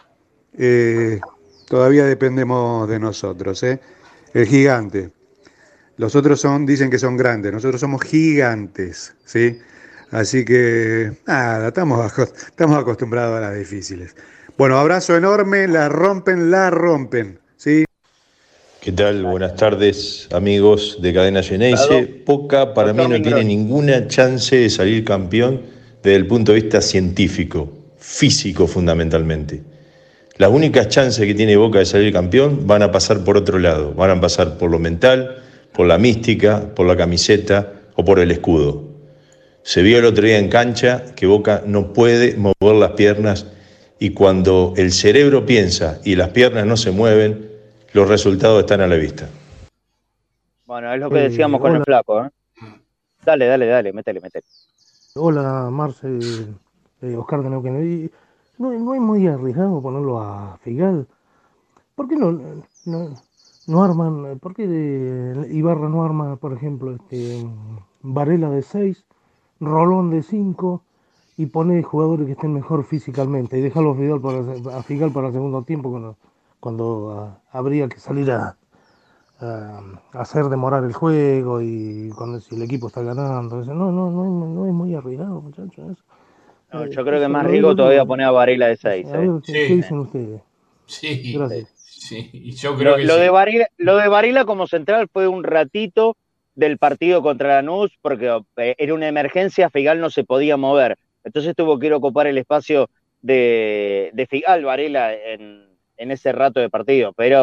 eh, todavía dependemos de nosotros, ¿eh? El gigante. Los otros son, dicen que son grandes, nosotros somos gigantes, ¿sí? Así que, nada, estamos, estamos acostumbrados a las difíciles. Bueno, abrazo enorme, la rompen, la rompen, ¿sí? ¿Qué tal? Buenas tardes, amigos de Cadena Geneise. Boca para mí no tiene ninguna chance de salir campeón desde el punto de vista científico, físico fundamentalmente. Las únicas chances que tiene Boca de salir campeón van a pasar por otro lado, van a pasar por lo mental, por la mística, por la camiseta o por el escudo. Se vio el otro día en cancha que Boca no puede mover las piernas y cuando el cerebro piensa y las piernas no se mueven, los resultados están a la vista. Bueno, es lo que decíamos eh, con el flaco, ¿eh? Dale, dale, dale, métele, métele. Hola, Marce, eh, Oscar de Neuquén. No, no es muy arriesgado ponerlo a Figal. ¿Por qué no, no, no arman, por qué de Ibarra no arma, por ejemplo, este Varela de seis, Rolón de cinco y pone jugadores que estén mejor físicamente y déjalo a Figal para, a Figal para el segundo tiempo cuando, cuando a, habría que salir a, a, a hacer demorar el juego y cuando si el equipo está ganando? No, no, no, es, no es muy arriesgado, muchachos. No, yo creo que más riesgo todavía poner a Varela de seis. A ver, ¿qué, sí. ¿qué dicen ustedes? Sí, gracias. Sí, y yo creo lo, que lo sí. de Varela, lo de Varela como central fue un ratito del partido contra Lanús porque era una emergencia, Figal no se podía mover. Entonces tuvo que ir a ocupar el espacio de, de Figal, Varela, en, en ese rato de partido. Pero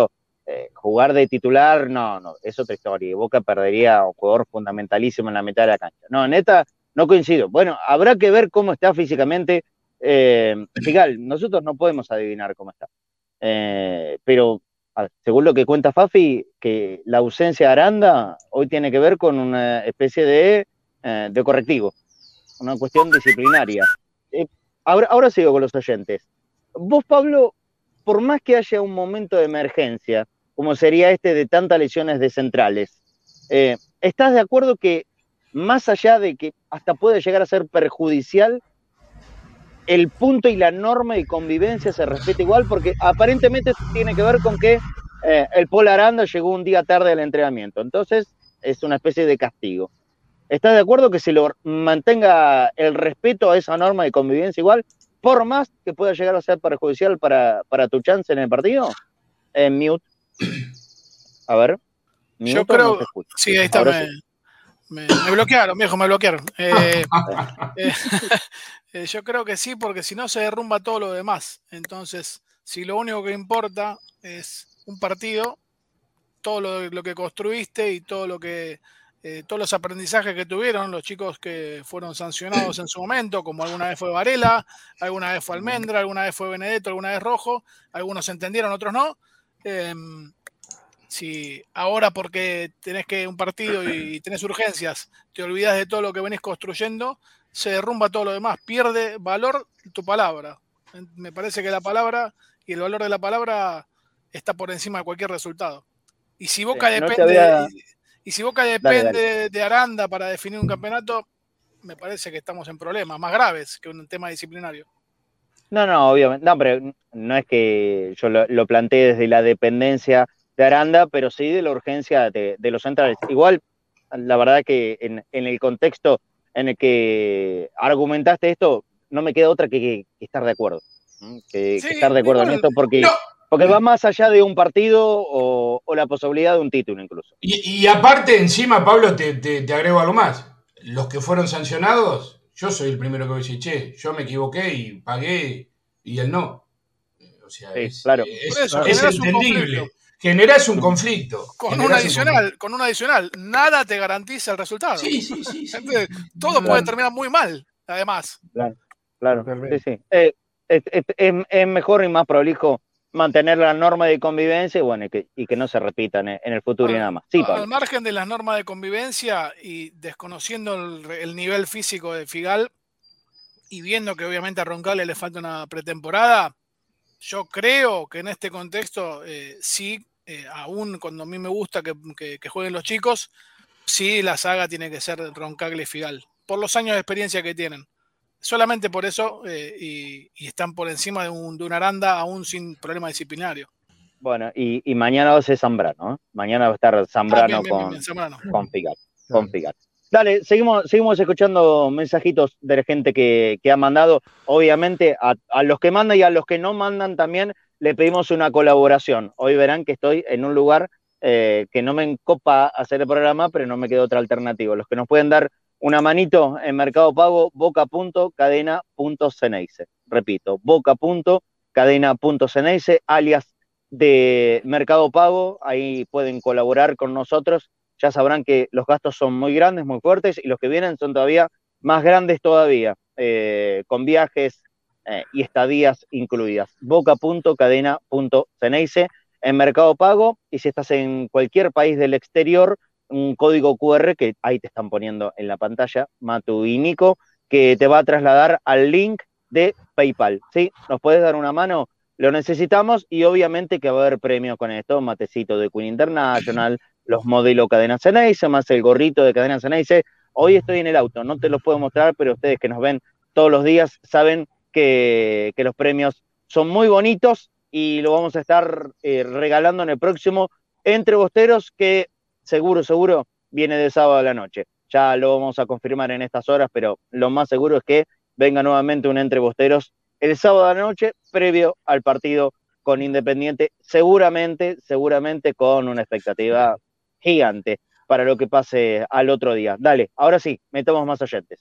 eh, jugar de titular, no, no, es otra historia. Y Boca perdería a un jugador fundamentalísimo en la mitad de la cancha. No, neta, no coincido. Bueno, habrá que ver cómo está físicamente eh, Figal. Nosotros no podemos adivinar cómo está. Eh, pero según lo que cuenta Fafi, que la ausencia de Aranda hoy tiene que ver con una especie de, eh, de correctivo, una cuestión disciplinaria. Eh, ahora, ahora sigo con los oyentes. Vos, Pablo, por más que haya un momento de emergencia, como sería este de tantas lesiones de centrales, eh, ¿estás de acuerdo que más allá de que hasta puede llegar a ser perjudicial, el punto y la norma de convivencia se respeta igual? Porque aparentemente esto tiene que ver con que eh, el Pol Aranda llegó un día tarde al entrenamiento, entonces es una especie de castigo. ¿Estás de acuerdo que se lo mantenga el respeto a esa norma de convivencia igual, por más que pueda llegar a ser perjudicial para, para tu chance en el partido? Eh, mute. A ver. Mute. Yo creo... No te escucho. Sí, ahí está. Me, sí. me, me bloquearon, viejo, me bloquearon. Eh, eh, Eh, yo creo que sí, porque si no se derrumba todo lo demás. Entonces, si lo único que importa es un partido, todo lo, lo que construiste y todo lo que eh, todos los aprendizajes que tuvieron los chicos que fueron sancionados en su momento, como alguna vez fue Varela, alguna vez fue Almendra, alguna vez fue Benedetto, alguna vez Rojo, algunos entendieron, otros no. Eh, si ahora porque tenés que un partido y tenés urgencias, te olvidás de todo lo que venís construyendo, se derrumba todo lo demás, pierde valor tu palabra. Me parece que la palabra y el valor de la palabra está por encima de cualquier resultado. Y si Boca sí, depende, no había... y, y si Boca depende dale, dale. de Aranda para definir un campeonato, me parece que estamos en problemas más graves que un tema disciplinario. No, no, obviamente, no, pero no es que yo lo, lo planteé desde la dependencia de Aranda, pero sí de la urgencia de, de los centrales. Igual, la verdad que en, en el contexto en el que argumentaste esto, no me queda otra que, que, que estar de acuerdo. Que, sí, que estar de acuerdo igual, en esto, porque, no. porque va más allá de un partido o, o la posibilidad de un título incluso. Y, y aparte, encima, Pablo, te, te, te agrego algo más. Los que fueron sancionados, yo soy el primero que voy a decir, che, yo me equivoqué y pagué, y él no. O sea, sí, es, claro. es, eso, es entendible. Generás un conflicto. Con un adicional, con un adicional, nada te garantiza el resultado. Sí, sí, sí. sí. Entonces, todo claro. puede terminar muy mal, además. Claro, claro. Sí, sí. Eh, es, es, es, es mejor y más prolijo mantener la norma de convivencia y bueno, y que, y que no se repitan en, en el futuro al, y nada más. Sí, Pablo. Al margen de las normas de convivencia y desconociendo el, el nivel físico de Figal y viendo que obviamente a Roncaglia le falta una pretemporada, yo creo que en este contexto eh, sí, eh, aún cuando a mí me gusta que, que, que jueguen los chicos, sí la saga tiene que ser Roncaglia y Figal, por los años de experiencia que tienen. Solamente por eso, eh, y, y están por encima de un, de una Aranda aún sin problema disciplinario. Bueno, y, y mañana va a ser Zambrano, ¿eh? Mañana va a estar Zambrano, ah, bien, bien, con, bien, bien, Zambrano. con Figal. Con Figal. Dale, seguimos, seguimos escuchando mensajitos de la gente que, que ha mandado. Obviamente, a, a los que mandan y a los que no mandan también le pedimos una colaboración. Hoy verán que estoy en un lugar eh, que no me encopa hacer el programa, pero no me queda otra alternativa. Los que nos pueden dar una manito en Mercado Pago, boca punto cadena punto ceneice. Repito, boca punto cadena punto ceneice, alias de Mercado Pago. Ahí pueden colaborar con nosotros. Ya sabrán que los gastos son muy grandes, muy fuertes, y los que vienen son todavía más grandes todavía, eh, con viajes eh, y estadías incluidas. boca punto cadena punto ceneice en Mercado Pago, y si estás en cualquier país del exterior, un código cu erre que ahí te están poniendo en la pantalla, Matu y Nico, que te va a trasladar al link de PayPal. ¿Sí? ¿Nos puedes dar una mano? Lo necesitamos, y obviamente que va a haber premio con esto, matecito de Queen International, los modelos Cadena Ceneice, más el gorrito de Cadena Ceneice. Hoy estoy en el auto, no te los puedo mostrar, pero ustedes que nos ven todos los días saben que, que los premios son muy bonitos y lo vamos a estar eh, regalando en el próximo Entre Bosteros, que seguro, seguro viene de sábado a la noche. Ya lo vamos a confirmar en estas horas, pero lo más seguro es que venga nuevamente un Entre Bosteros el sábado a la noche, previo al partido con Independiente, seguramente, seguramente con una expectativa gigante para lo que pase al otro día. Dale, ahora sí, metamos más oyentes.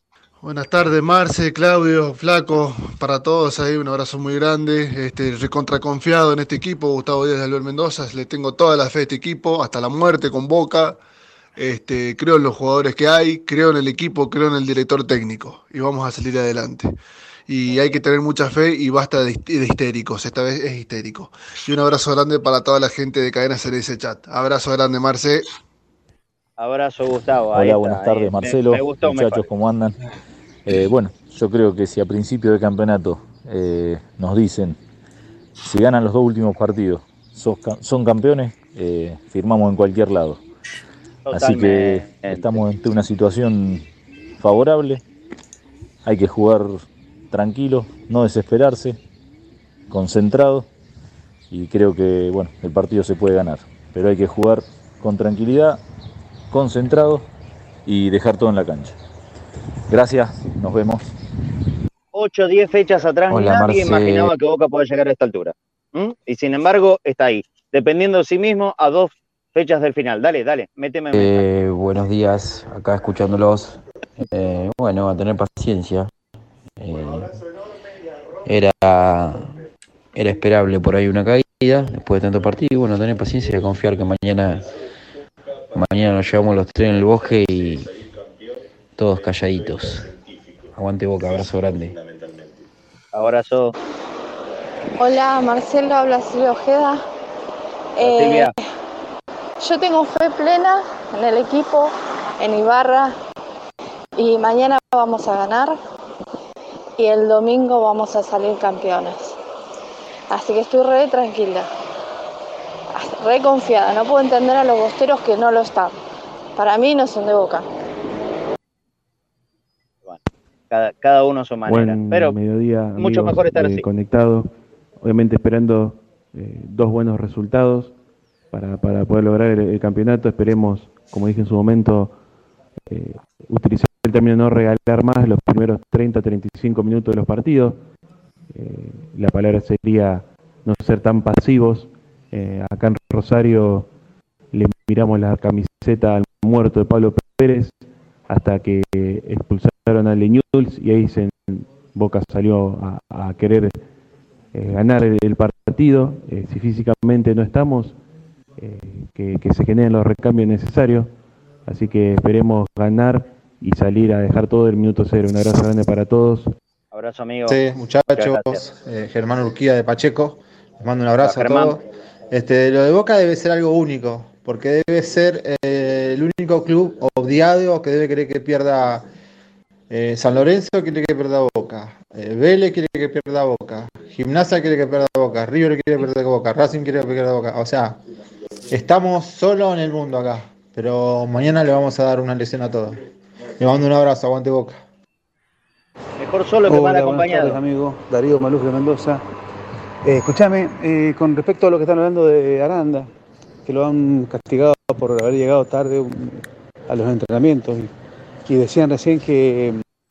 Buenas tardes, Marce, Claudio, Flaco, para todos ahí, un abrazo muy grande. Este, recontra confiado en este equipo, Gustavo Díaz de Albert Mendoza, le tengo toda la fe a este equipo, hasta la muerte con Boca. Este, creo en los jugadores que hay, creo en el equipo, creo en el director técnico y vamos a salir adelante. Y hay que tener mucha fe y basta de, de histéricos, esta vez es histérico. Y un abrazo grande para toda la gente de Cadenas en ese chat. Abrazo grande, Marce. Abrazo, Gustavo. Hola, ahí buenas está, tardes, eh. Marcelo. Me, me gustó, muchachos, me ¿cómo andan? Eh, bueno, yo creo que si a principio del campeonato eh, nos dicen, si ganan los dos últimos partidos, sos, son campeones, eh, firmamos en cualquier lado. Así que estamos ante una situación favorable, hay que jugar tranquilo, no desesperarse, concentrado, y creo que bueno, el partido se puede ganar, pero hay que jugar con tranquilidad, concentrado y dejar todo en la cancha. Gracias, nos vemos. ocho o diez fechas atrás Hola, nadie Marce. imaginaba que Boca podía llegar a esta altura. ¿Mm? Y sin embargo está ahí, dependiendo de sí mismo a dos fechas del final. Dale, dale, méteme en Eh, buenos días, acá escuchándolos. Eh, bueno, a tener paciencia. Eh, era, era esperable por ahí una caída después de tanto partido. Y bueno, tener paciencia y confiar que mañana, mañana nos llevamos los tres en el bosque y todos calladitos. Aguante Boca, abrazo grande. Abrazo. Hola, Marcelo, habla Silvia Ojeda. Eh, Silvia. Yo tengo fe plena en el equipo, en Ibarra, y mañana vamos a ganar y el domingo vamos a salir campeones. Así que estoy re tranquila, re confiada. No puedo entender a los bosteros que no lo están. Para mí no son de Boca. Bueno, cada, cada uno a su manera. Buen Pero mediodía, mucho amigos, mejor estar eh, así. conectado, obviamente esperando eh, dos buenos resultados para, para poder lograr el, el campeonato. Esperemos, como dije en su momento, eh, utilizar el término no regalar más los primeros treinta a treinta y cinco minutos de los partidos. Eh, la palabra sería no ser tan pasivos. Eh, acá en Rosario le miramos la camiseta al muerto de Pablo Pérez hasta que expulsaron a Leñuls y ahí se, Boca salió a, a querer eh, ganar el, el partido. Eh, si físicamente no estamos, eh, que, que se generen los recambios necesarios. Así que esperemos ganar y salir a dejar todo el minuto cero. Un abrazo grande para todos. Abrazo, amigo. Sí, muchachos, eh, Germán Urquía de Pacheco, les mando un abrazo a todos. Este, lo de Boca debe ser algo único, porque debe ser eh, el único club odiado que debe querer que pierda eh, San Lorenzo, quiere que pierda Boca, eh, Vélez quiere que pierda Boca, Gimnasia quiere que pierda Boca, River quiere que pierda Boca, Racing quiere que pierda Boca. O sea, estamos solos en el mundo acá, pero mañana le vamos a dar una lección a todos. Le mando un abrazo, aguante Boca. Mejor solo que mal acompañado. Buenas tardes, amigo. Darío Maluf de Mendoza. Eh, escúchame, eh, con respecto a lo que están hablando de Aranda, que lo han castigado por haber llegado tarde um, a los entrenamientos, y, y decían recién que,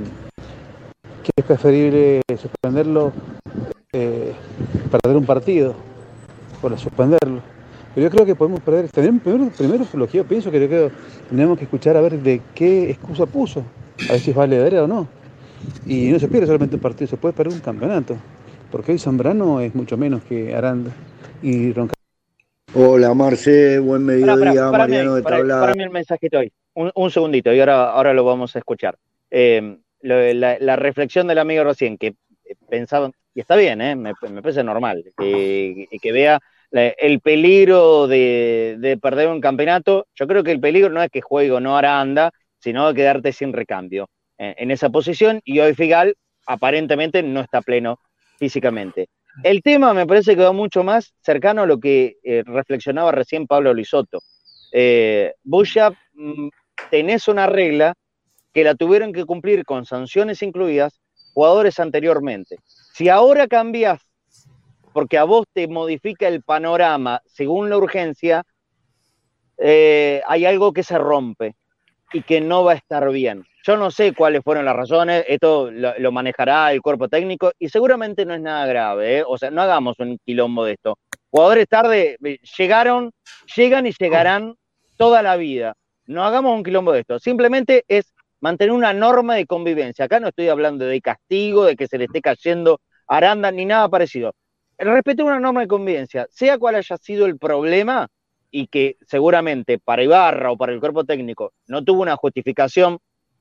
que es preferible suspenderlo, eh, perder un partido, por suspenderlo. Pero yo creo que podemos perder. Primero, primero lo que yo pienso que yo creo, tenemos que escuchar a ver de qué excusa puso, a ver si es valedera o no. Y no se pierde solamente un partido, se puede perder un campeonato, porque hoy Zambrano es mucho menos que Aranda y Ronca. Hola Marce, buen mediodía, Pará, pará, pará, Mariano de pará, Tablada. pará, pará el mensajito hoy. Un, un segundito, y ahora, ahora lo vamos a escuchar. Eh, lo, la, la reflexión del amigo recién, que pensaba, y está bien, eh, me, me parece normal, que, que vea la, el peligro de, de perder un campeonato. Yo creo que el peligro no es que juegue o no Aranda, sino de quedarte sin recambio en, en esa posición, y hoy Figal aparentemente no está pleno físicamente. El tema me parece que va mucho más cercano a lo que eh, reflexionaba recién Pablo Lisotto. Eh, vos ya mm, tenés una regla que la tuvieron que cumplir con sanciones incluidas jugadores anteriormente. Si ahora cambiás porque a vos te modifica el panorama según la urgencia, eh, hay algo que se rompe y que no va a estar bien. Yo no sé cuáles fueron las razones, esto lo, lo manejará el cuerpo técnico y seguramente no es nada grave, ¿eh? O sea, no hagamos un quilombo de esto. Jugadores tarde llegaron, llegan y llegarán toda la vida. No hagamos un quilombo de esto. Simplemente es mantener una norma de convivencia. Acá no estoy hablando de castigo, de que se le esté cayendo Aranda, ni nada parecido. Respetar una norma de convivencia, sea cual haya sido el problema, y que seguramente para Ibarra o para el cuerpo técnico no tuvo una justificación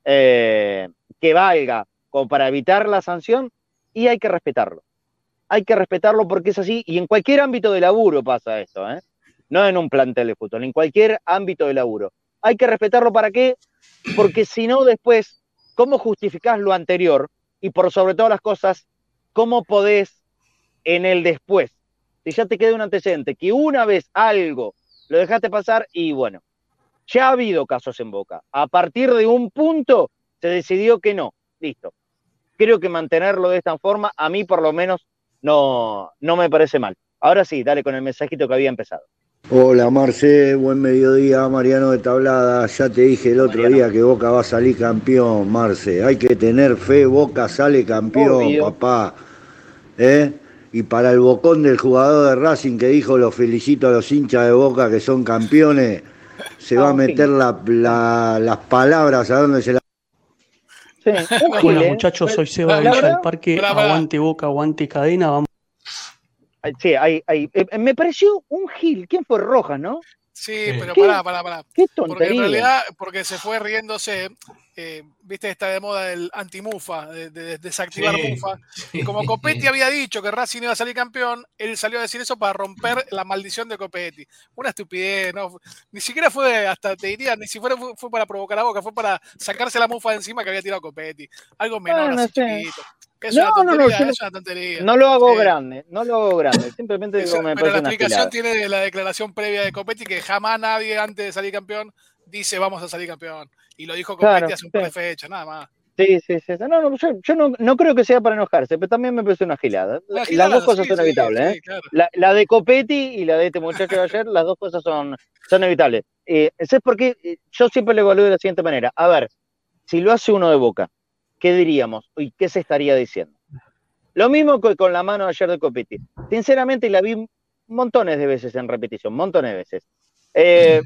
eh, que valga como para evitar la sanción, y hay que respetarlo. Hay que respetarlo porque es así, y en cualquier ámbito de laburo pasa esto, ¿eh? No en un plantel de fútbol, en cualquier ámbito de laburo. Hay que respetarlo, ¿para qué? Porque si no, después, ¿cómo justificás lo anterior? Y por sobre todas las cosas, ¿cómo podés en el después? Si ya te queda un antecedente, que una vez algo lo dejaste pasar, y bueno, ya ha habido casos en Boca. A partir de un punto se decidió que no. Listo. Creo que mantenerlo de esta forma, a mí por lo menos, no, no me parece mal. Ahora sí, dale con el mensajito que había empezado. Hola Marce, buen mediodía, Mariano de Tablada. Ya te dije el otro Mariano. día que Boca va a salir campeón, Marce. Hay que tener fe, Boca sale campeón, Obvio. papá. ¿Eh? Y para el bocón del jugador de Racing que dijo, los felicito a los hinchas de Boca que son campeones, se va a meter la, la, las palabras a donde se la... Sí. Buenas muchachos, soy Seba Villa del Parque, aguante Boca, aguante Cadena, vamos. Sí, hay, hay, eh, me pareció un gil. ¿Quién fue? Rojas, ¿no? Sí, pero pará, pará, pará. Qué tontería. Porque en realidad, porque se fue riéndose, eh, viste, está de moda el anti-mufa, de, de, de desactivar sí, mufa. Sí. Y como Copetti había dicho que Racing iba a salir campeón, él salió a decir eso para romper la maldición de Copetti. Una estupidez, ¿no? Ni siquiera fue, hasta te diría, ni siquiera fue, fue para provocar a Boca, fue para sacarse la mufa de encima que había tirado Copetti. Algo menor, bueno, así sí. chiquito. Es no, una tontería, no, no, es una tontería. No lo hago sí. grande, no lo hago grande. Simplemente Eso, digo, me pero la una explicación gilada. tiene de la declaración previa de Copetti que jamás nadie antes de salir campeón dice vamos a salir campeón. Y lo dijo Copetti claro, hace un sí. par de fechas, nada más. Sí, sí, sí. No, no, yo, yo no, no creo que sea para enojarse, pero también me parece una gilada. Una gilada las dos cosas sí, son sí, evitables. Sí, ¿eh? Claro. la, la de Copetti y la de este muchacho de ayer, las dos cosas son, son evitables. Eh, ¿Sabes por qué? Yo siempre le evalúo de la siguiente manera. A ver, si lo hace uno de Boca, ¿qué diríamos? ¿Y qué se estaría diciendo? Lo mismo que con la mano ayer de Copetti. Sinceramente la vi montones de veces en repetición, montones de veces. Eh,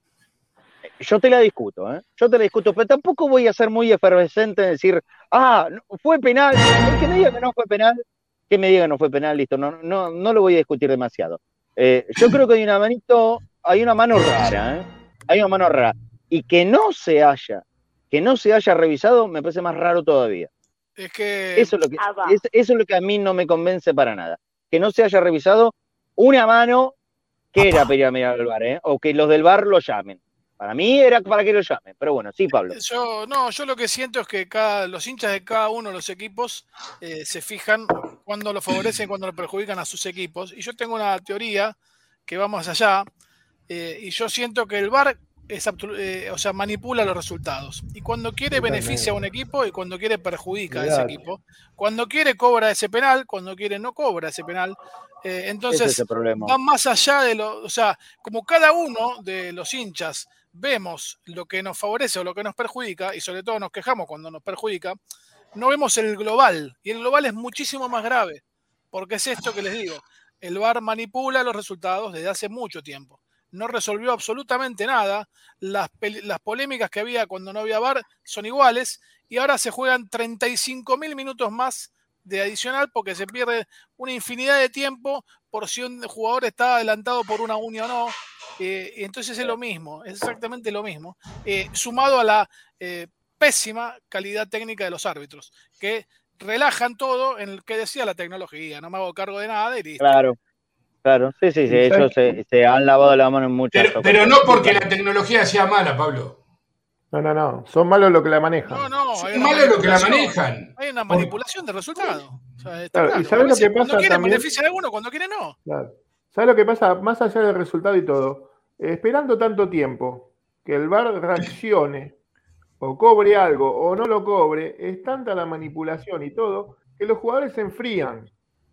yo te la discuto, ¿eh? Yo te la discuto, pero tampoco voy a ser muy efervescente en decir, ah, fue penal. El que me diga que no fue penal, que me diga que no fue penal, listo, no, no, no lo voy a discutir demasiado. Eh, yo creo que hay una manito, hay una mano rara, ¿eh? Hay una mano rara. Y que no se haya, que no se haya revisado, me parece más raro todavía. Es que... Eso es, lo que, es, eso es lo que a mí no me convence para nada. Que no se haya revisado una mano que era para ir a mirar al bar, ¿eh? O que los del bar lo llamen. Para mí era para que lo llamen. Pero bueno, sí, Pablo. Yo, no, yo lo que siento es que cada, los hinchas de cada uno de los equipos eh, se fijan cuando lo favorecen y cuando lo perjudican a sus equipos. Y yo tengo una teoría que va más allá. Eh, y yo siento que el V A R es, eh, o sea, manipula los resultados. Y cuando quiere beneficia a un equipo y cuando quiere perjudica a ese equipo. Cuando quiere cobra ese penal, cuando quiere no cobra ese penal. Eh, entonces va más allá de lo, o sea, como cada uno de los hinchas vemos lo que nos favorece o lo que nos perjudica, y sobre todo nos quejamos cuando nos perjudica, no vemos el global. Y el global es muchísimo más grave. Porque es esto que les digo. El V A R manipula los resultados desde hace mucho tiempo. No resolvió absolutamente nada. Las, las polémicas que había cuando no había V A R son iguales y ahora se juegan treinta y cinco mil minutos más de adicional porque se pierde una infinidad de tiempo por si un jugador está adelantado por una uña o no. Eh, entonces es lo mismo, es exactamente lo mismo. Eh, sumado a la eh, pésima calidad técnica de los árbitros, que relajan todo en el que decía la tecnología. No me hago cargo de nada y listo. Claro. Claro, sí, sí, sí, ellos se, se han lavado la mano en muchas Pero, pero no porque la tecnología sea mala, Pablo. No, no, no, son malos los que la manejan. No, no, son malos los que la manejan. Hay una manipulación de resultados. O sea, claro, claro. ¿Y sabes lo que pasa cuando quiere también? Beneficiar a alguno, cuando quiere no. Claro. ¿Sabes lo que pasa? Más allá del resultado y todo, eh, esperando tanto tiempo que el V A R reaccione o cobre algo o no lo cobre, es tanta la manipulación y todo, que los jugadores se enfrían.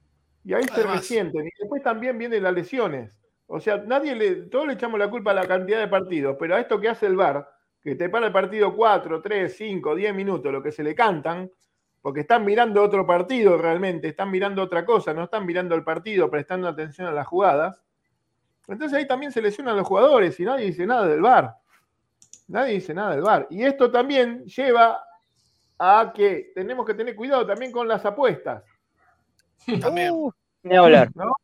Y ahí Además, se resienten. Y después también vienen las lesiones. O sea, nadie le, todos le echamos la culpa a la cantidad de partidos, pero a esto que hace el V A R, que te para el partido cuatro, tres, cinco, diez minutos, lo que se le cantan, porque están mirando otro partido realmente, están mirando otra cosa, no están mirando el partido, prestando atención a las jugadas. Entonces ahí también se lesionan los jugadores y nadie dice nada del V A R. Nadie dice nada del V A R. Y esto también lleva a que tenemos que tener cuidado también con las apuestas. También. Uh, ni hablar. ¿No?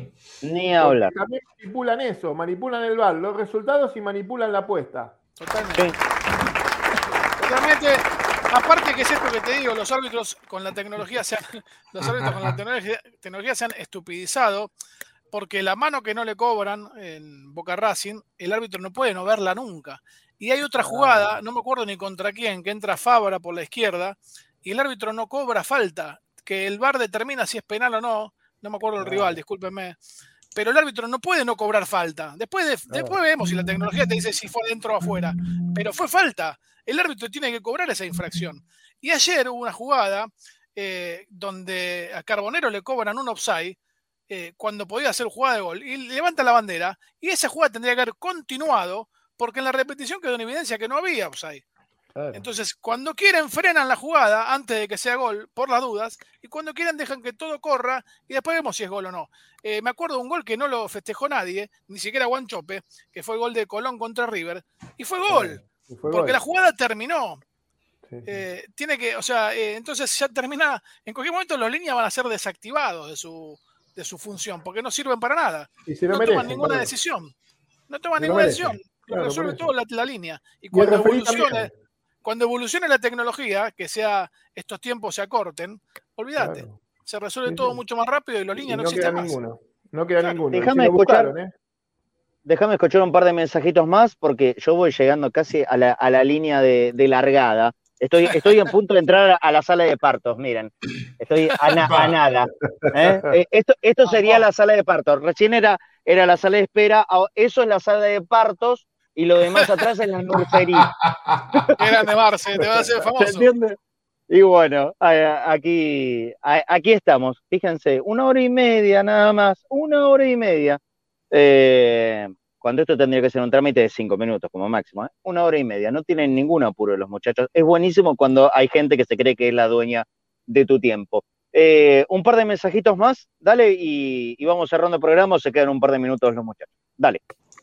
Ni hablar. Porque también manipulan eso, manipulan el V A R, los resultados y manipulan la apuesta. Totalmente. Sí. Totalmente. Aparte que es esto que te digo, los árbitros con la tecnología se han, los árbitros con la tecnología, tecnología se han estupidizado, porque la mano que no le cobran en Boca Racing, el árbitro no puede no verla nunca. Y hay otra jugada, no me acuerdo ni contra quién, que entra Fabra por la izquierda y el árbitro no cobra falta, que el V A R determina si es penal o no, no me acuerdo el rival, discúlpenme, pero el árbitro no puede no cobrar falta. Después, de, después vemos si la tecnología te dice si fue adentro o afuera, pero fue falta. El árbitro tiene que cobrar esa infracción. Y ayer hubo una jugada eh, donde a Carbonero le cobran un offside eh, cuando podía hacer jugada de gol. Y levanta la bandera. Y esa jugada tendría que haber continuado porque en la repetición quedó en evidencia que no había offside. Claro. Entonces, cuando quieren frenan la jugada antes de que sea gol, por las dudas, y cuando quieren dejan que todo corra y después vemos si es gol o no. Eh, me acuerdo de un gol que no lo festejó nadie, ni siquiera Guanchope, que fue el gol de Colón contra River, y fue gol. Claro. Porque gol. La jugada terminó. Sí, sí. Eh, tiene que, o sea, eh, entonces ya termina. En cualquier momento los líneas van a ser desactivados de su, de su función, porque no sirven para nada. Y si no no merece, toman ninguna claro. decisión. No toman Si ninguna no decisión. Claro, lo resuelve todo la, la línea. Y y cuando evolucione, cuando evolucione la tecnología, que sea estos tiempos se acorten, olvídate. Claro. Se resuelve sí, todo sí. mucho más rápido y los líneas y no, no existen más. Ninguno. No queda claro. ninguno. Déjame si escuchar. Buscaron, ¿eh? Déjame escuchar un par de mensajitos más porque yo voy llegando casi a la, a la línea de, de largada. Estoy, estoy a punto de entrar a la sala de partos, miren. Estoy a, na, a nada. ¿eh? Esto, esto sería la sala de partos. Recién era, era la sala de espera. Eso es la sala de partos y lo demás atrás es la nursería. Eran de Marce, te va a hacer famoso. ¿Se entiende? Y bueno, aquí, aquí estamos. Fíjense, una hora y media nada más. Una hora y media. Eh, cuando esto tendría que ser un trámite de cinco minutos como máximo, ¿eh? Una hora y media, no tienen ningún apuro los muchachos, es buenísimo cuando hay gente que se cree que es la dueña de tu tiempo. Eh, un par de mensajitos más, dale, y, y vamos cerrando el programa, o se quedan un par de minutos los muchachos, dale.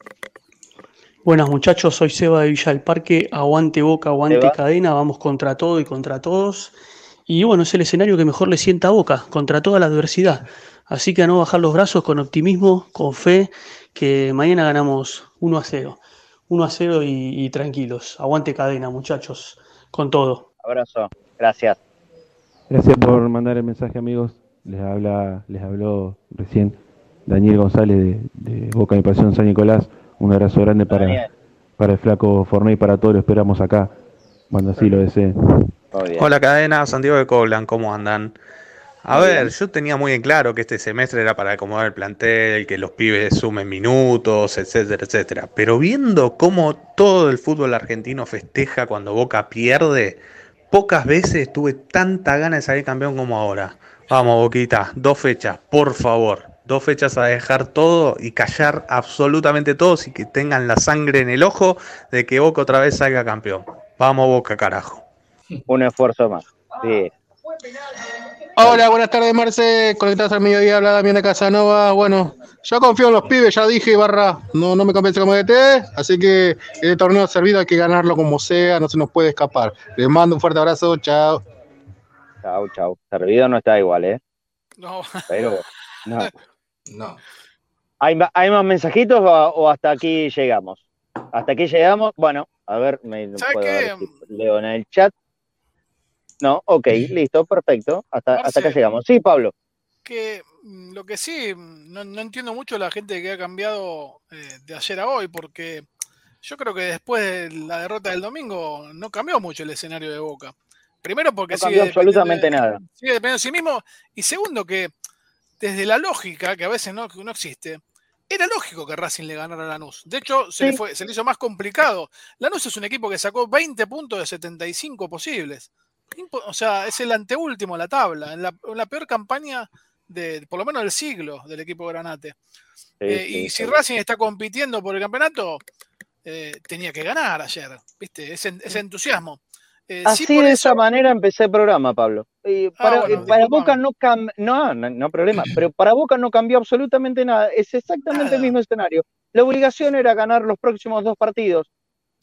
Buenas muchachos, soy Seba de Villa del Parque, aguante Boca, aguante Seba. Cadena, vamos contra todo y contra todos, y bueno, es el escenario que mejor le sienta a Boca, contra toda la adversidad. Así que a no bajar los brazos, con optimismo, con fe, que mañana ganamos uno a cero. uno a cero y, y tranquilos. Aguante Cadena, muchachos, con todo. Abrazo, gracias. Gracias por mandar el mensaje, amigos. Les habla, les habló recién Daniel González de, de Boca Mi Pasión San Nicolás. Un abrazo grande para, para el flaco Forney y para todos. Lo esperamos acá, cuando así lo deseen. Hola Cadena, Santiago de Coblan, ¿cómo andan? A Muy ver, bien. Yo tenía muy en claro que este semestre era para acomodar el plantel, que los pibes sumen minutos, etcétera, etcétera. Pero viendo cómo todo el fútbol argentino festeja cuando Boca pierde, pocas veces tuve tanta ganas de salir campeón como ahora. Vamos, Boquita, dos fechas, por favor. Dos fechas a dejar todo y callar absolutamente todos y que tengan la sangre en el ojo de que Boca otra vez salga campeón. Vamos, Boca, carajo. Un esfuerzo más. Sí. Hola, buenas tardes, Marce. Conectados al mediodía, habla Damián de Casanova. Bueno, yo confío en los pibes, ya dije, barra, no, no me convence como D T, así que el torneo servido hay que ganarlo como sea, no se nos puede escapar. Les mando un fuerte abrazo, chao. Chao, chao. Servido no está igual, ¿eh? No. Pero, no. No. ¿Hay, ¿Hay más mensajitos o, o hasta aquí llegamos? Hasta aquí llegamos. Bueno, a ver, me puedo ver si leo en el chat. No, ok, listo, perfecto. Hasta, Marce, hasta acá llegamos. Sí, Pablo. Que lo que sí, no, no entiendo mucho la gente que ha cambiado eh, de ayer a hoy, porque yo creo que después de la derrota del domingo no cambió mucho el escenario de Boca. Primero porque no sigue absolutamente de, nada. Sigue dependiendo de sí mismo. Y segundo que desde la lógica, que a veces no, no existe, era lógico que Racing le ganara a Lanús. De hecho, se, sí. le fue, se le hizo más complicado. Lanús es un equipo que sacó veinte puntos de setenta y cinco posibles. O sea, es el anteúltimo en la tabla, en la, en la peor campaña, de por lo menos del siglo, del equipo Granate. Sí, eh, sí, y si sí. Racing está compitiendo por el campeonato, eh, tenía que ganar ayer, ¿viste? Ese, ese entusiasmo. Eh, Así sí, de eso... esa manera empecé el programa, Pablo. Y para ah, bueno, para Boca no cambió, no, no, no problema, pero para Boca no cambió absolutamente nada. Es exactamente nada. El mismo escenario. La obligación era ganar los próximos dos partidos.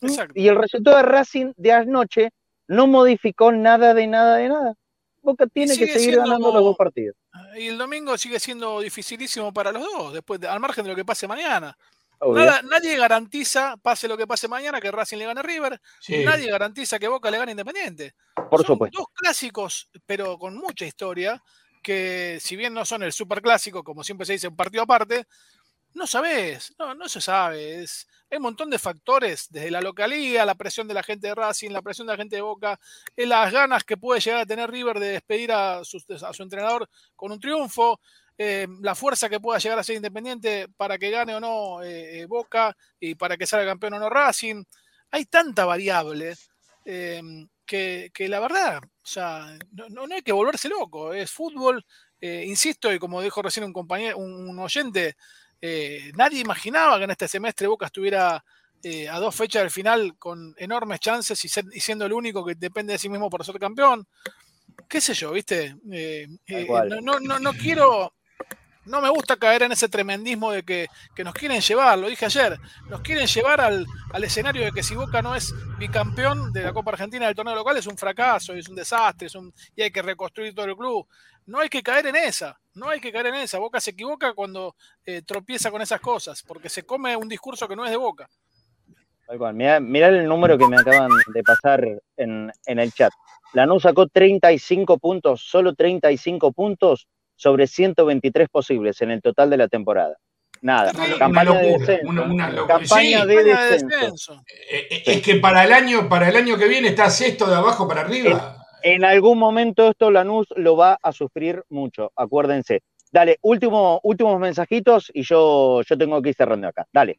Exacto. Y el resultado de Racing de anoche no modificó nada de nada de nada. Boca tiene que seguir siendo, ganando los dos partidos. Y el domingo sigue siendo dificilísimo para los dos, después de, al margen de lo que pase mañana. Obvio. Nada, nadie garantiza, pase lo que pase mañana, que Racing le gane a River. Sí. Nadie garantiza que Boca le gane a Independiente. Por Son supuesto. dos clásicos, pero con mucha historia, que si bien no son el superclásico, como siempre se dice, un partido aparte, no sabés, no, no se sabe. Es, hay un montón de factores, desde la localía, la presión de la gente de Racing, la presión de la gente de Boca, es las ganas que puede llegar a tener River de despedir a su, a su entrenador con un triunfo, eh, la fuerza que pueda llegar a ser Independiente para que gane o no eh, Boca y para que salga campeón o no Racing. Hay tanta variable eh, que, que la verdad, o sea, no, no hay que volverse loco, es fútbol, eh, insisto, y como dijo recién un compañero, un, un oyente, Eh, nadie imaginaba que en este semestre Boca estuviera eh, a dos fechas del final con enormes chances y, ser, y siendo el único que depende de sí mismo por ser campeón. Qué sé yo, ¿viste? Eh, eh, no, no, no, no quiero, no me gusta caer en ese tremendismo de que, que nos quieren llevar, lo dije ayer, nos quieren llevar al, al escenario de que si Boca no es bicampeón de la Copa Argentina del torneo local es un fracaso, es un desastre, es un, y hay que reconstruir todo el club. No hay que caer en esa, no hay que caer en esa. Boca se equivoca cuando eh, tropieza con esas cosas, porque se come un discurso que no es de Boca. Mirá, mirá el número que me acaban de pasar en, en el chat. Lanús sacó treinta y cinco puntos, solo treinta y cinco puntos sobre ciento veintitrés posibles en el total de la temporada. Nada, Una campaña locura, de descenso. una, una locura. Campaña Sí, de Campaña de descenso. descenso. Eh, eh, es que para el año, para el año que viene está sexto de abajo para arriba. En algún momento esto Lanús lo va a sufrir mucho, acuérdense. Dale, último, últimos mensajitos y yo, yo tengo que ir cerrando acá. Dale.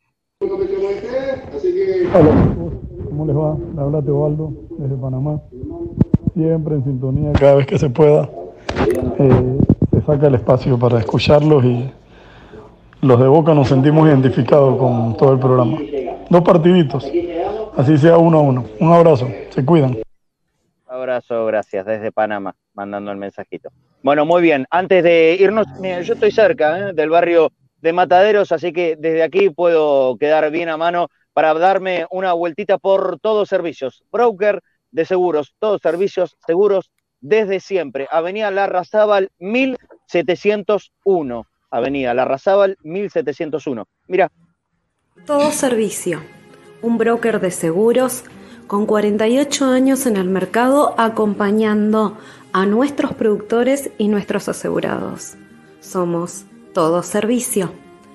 Hola, ¿cómo les va? Le habla Teobaldo desde Panamá. Siempre en sintonía, cada vez que se pueda. Eh, se saca el espacio para escucharlos y los de Boca nos sentimos identificados con todo el programa. Dos partiditos, así sea uno a uno. Un abrazo, se cuidan. Abrazo, gracias, desde Panamá, mandando el mensajito. Bueno, muy bien, antes de irnos, mira, yo estoy cerca ¿eh? del barrio de Mataderos, así que desde aquí puedo quedar bien a mano para darme una vueltita por todos servicios. Broker de seguros, todos servicios seguros desde siempre. Avenida Larrazábal mil setecientos uno. Avenida Larrazábal mil setecientos uno. Mira. Todo servicio. Un broker de seguros con cuarenta y ocho años en el mercado acompañando a nuestros productores y nuestros asegurados. Somos Todo Servicio,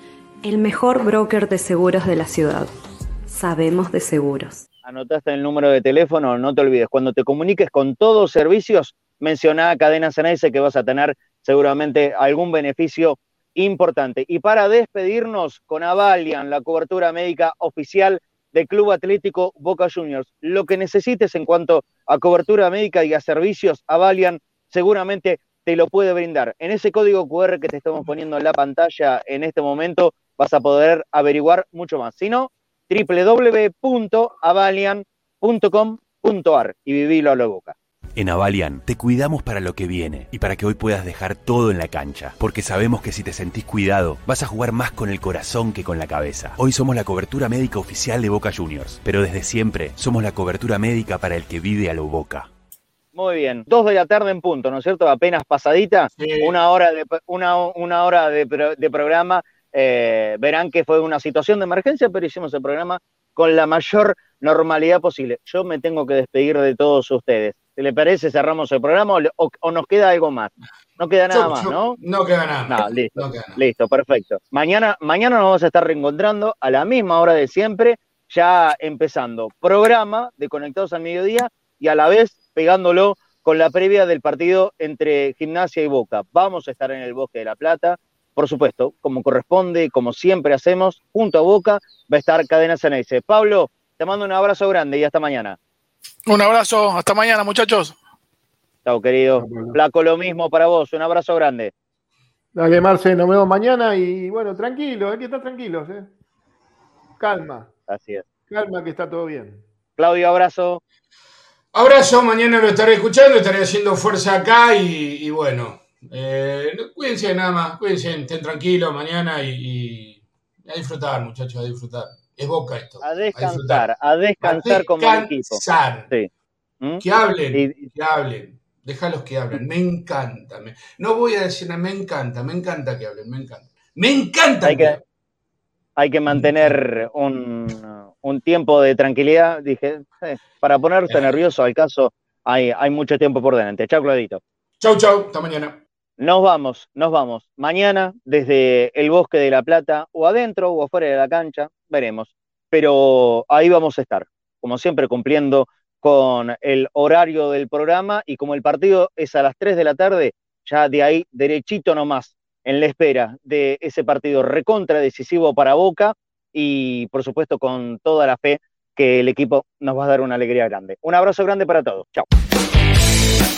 el mejor broker de seguros de la ciudad. Sabemos de seguros. Anotaste el número de teléfono, no te olvides. Cuando te comuniques con Todos Servicios, menciona a Cadena Ceneice que vas a tener seguramente algún beneficio importante. Y para despedirnos con Avalian, la cobertura médica oficial del Club Atlético Boca Juniors. Lo que necesites en cuanto a cobertura médica y a servicios, Avalian seguramente te lo puede brindar. En ese código cu erre que te estamos poniendo en la pantalla en este momento vas a poder averiguar mucho más. Si no, doble u doble u doble u punto avalian punto com punto a r y vivilo a lo Boca. En Avalian te cuidamos para lo que viene y para que hoy puedas dejar todo en la cancha, porque sabemos que si te sentís cuidado, vas a jugar más con el corazón que con la cabeza. Hoy somos la cobertura médica oficial de Boca Juniors, pero desde siempre somos la cobertura médica para el que vive a lo Boca. Muy bien, dos de la tarde en punto, ¿no es cierto? Apenas pasadita, sí. una hora de, una, una hora de, de programa. Eh, verán que fue una situación de emergencia, pero hicimos el programa con la mayor normalidad posible. Yo me tengo que despedir de todos ustedes. ¿Te le parece? ¿Cerramos el programa o, o, o nos queda algo más? No queda nada yo, más, yo, ¿no? No queda nada más. No, listo, no queda nada. listo, perfecto. Mañana, mañana nos vamos a estar reencontrando a la misma hora de siempre, ya empezando programa de Conectados al Mediodía y a la vez pegándolo con la previa del partido entre Gimnasia y Boca. Vamos a estar en el Bosque de la Plata, por supuesto, como corresponde, como siempre hacemos, junto a Boca va a estar Cadena Ceneice. Pablo, te mando un abrazo grande y hasta mañana. Un abrazo, hasta mañana, muchachos. Chao, querido. Flaco, lo mismo para vos, un abrazo grande. Dale, Marce, nos vemos mañana y bueno, tranquilo, hay que estar tranquilos, ¿eh? Calma. Así es. Calma que está todo bien. Claudio, abrazo. Abrazo, mañana lo estaré escuchando, estaré haciendo fuerza acá y, y bueno, eh, cuídense nada más, cuídense, estén tranquilos mañana y, y a disfrutar, muchachos, a disfrutar. Es Boca esto. A descansar, a, a descansar como el equipo. Sí. ¿Mm? Que hablen, y, que hablen. Déjalos que hablen. Me encanta. Me, no voy a decir nada, me encanta, me encanta que hablen, me encanta. Me encanta hay que, que Hay que mantener un, un tiempo de tranquilidad. Dije, eh, para ponerte nervioso al caso, hay, hay mucho tiempo por delante. Chau, Claudito. Chau, chau. Hasta mañana. Nos vamos, nos vamos. Mañana, desde el Bosque de La Plata, o adentro o afuera de la cancha, veremos. Pero ahí vamos a estar, como siempre, cumpliendo con el horario del programa, y como el partido es a las tres de la tarde, ya de ahí derechito nomás, en la espera de ese partido recontra decisivo para Boca, y por supuesto con toda la fe que el equipo nos va a dar una alegría grande. Un abrazo grande para todos. Chao.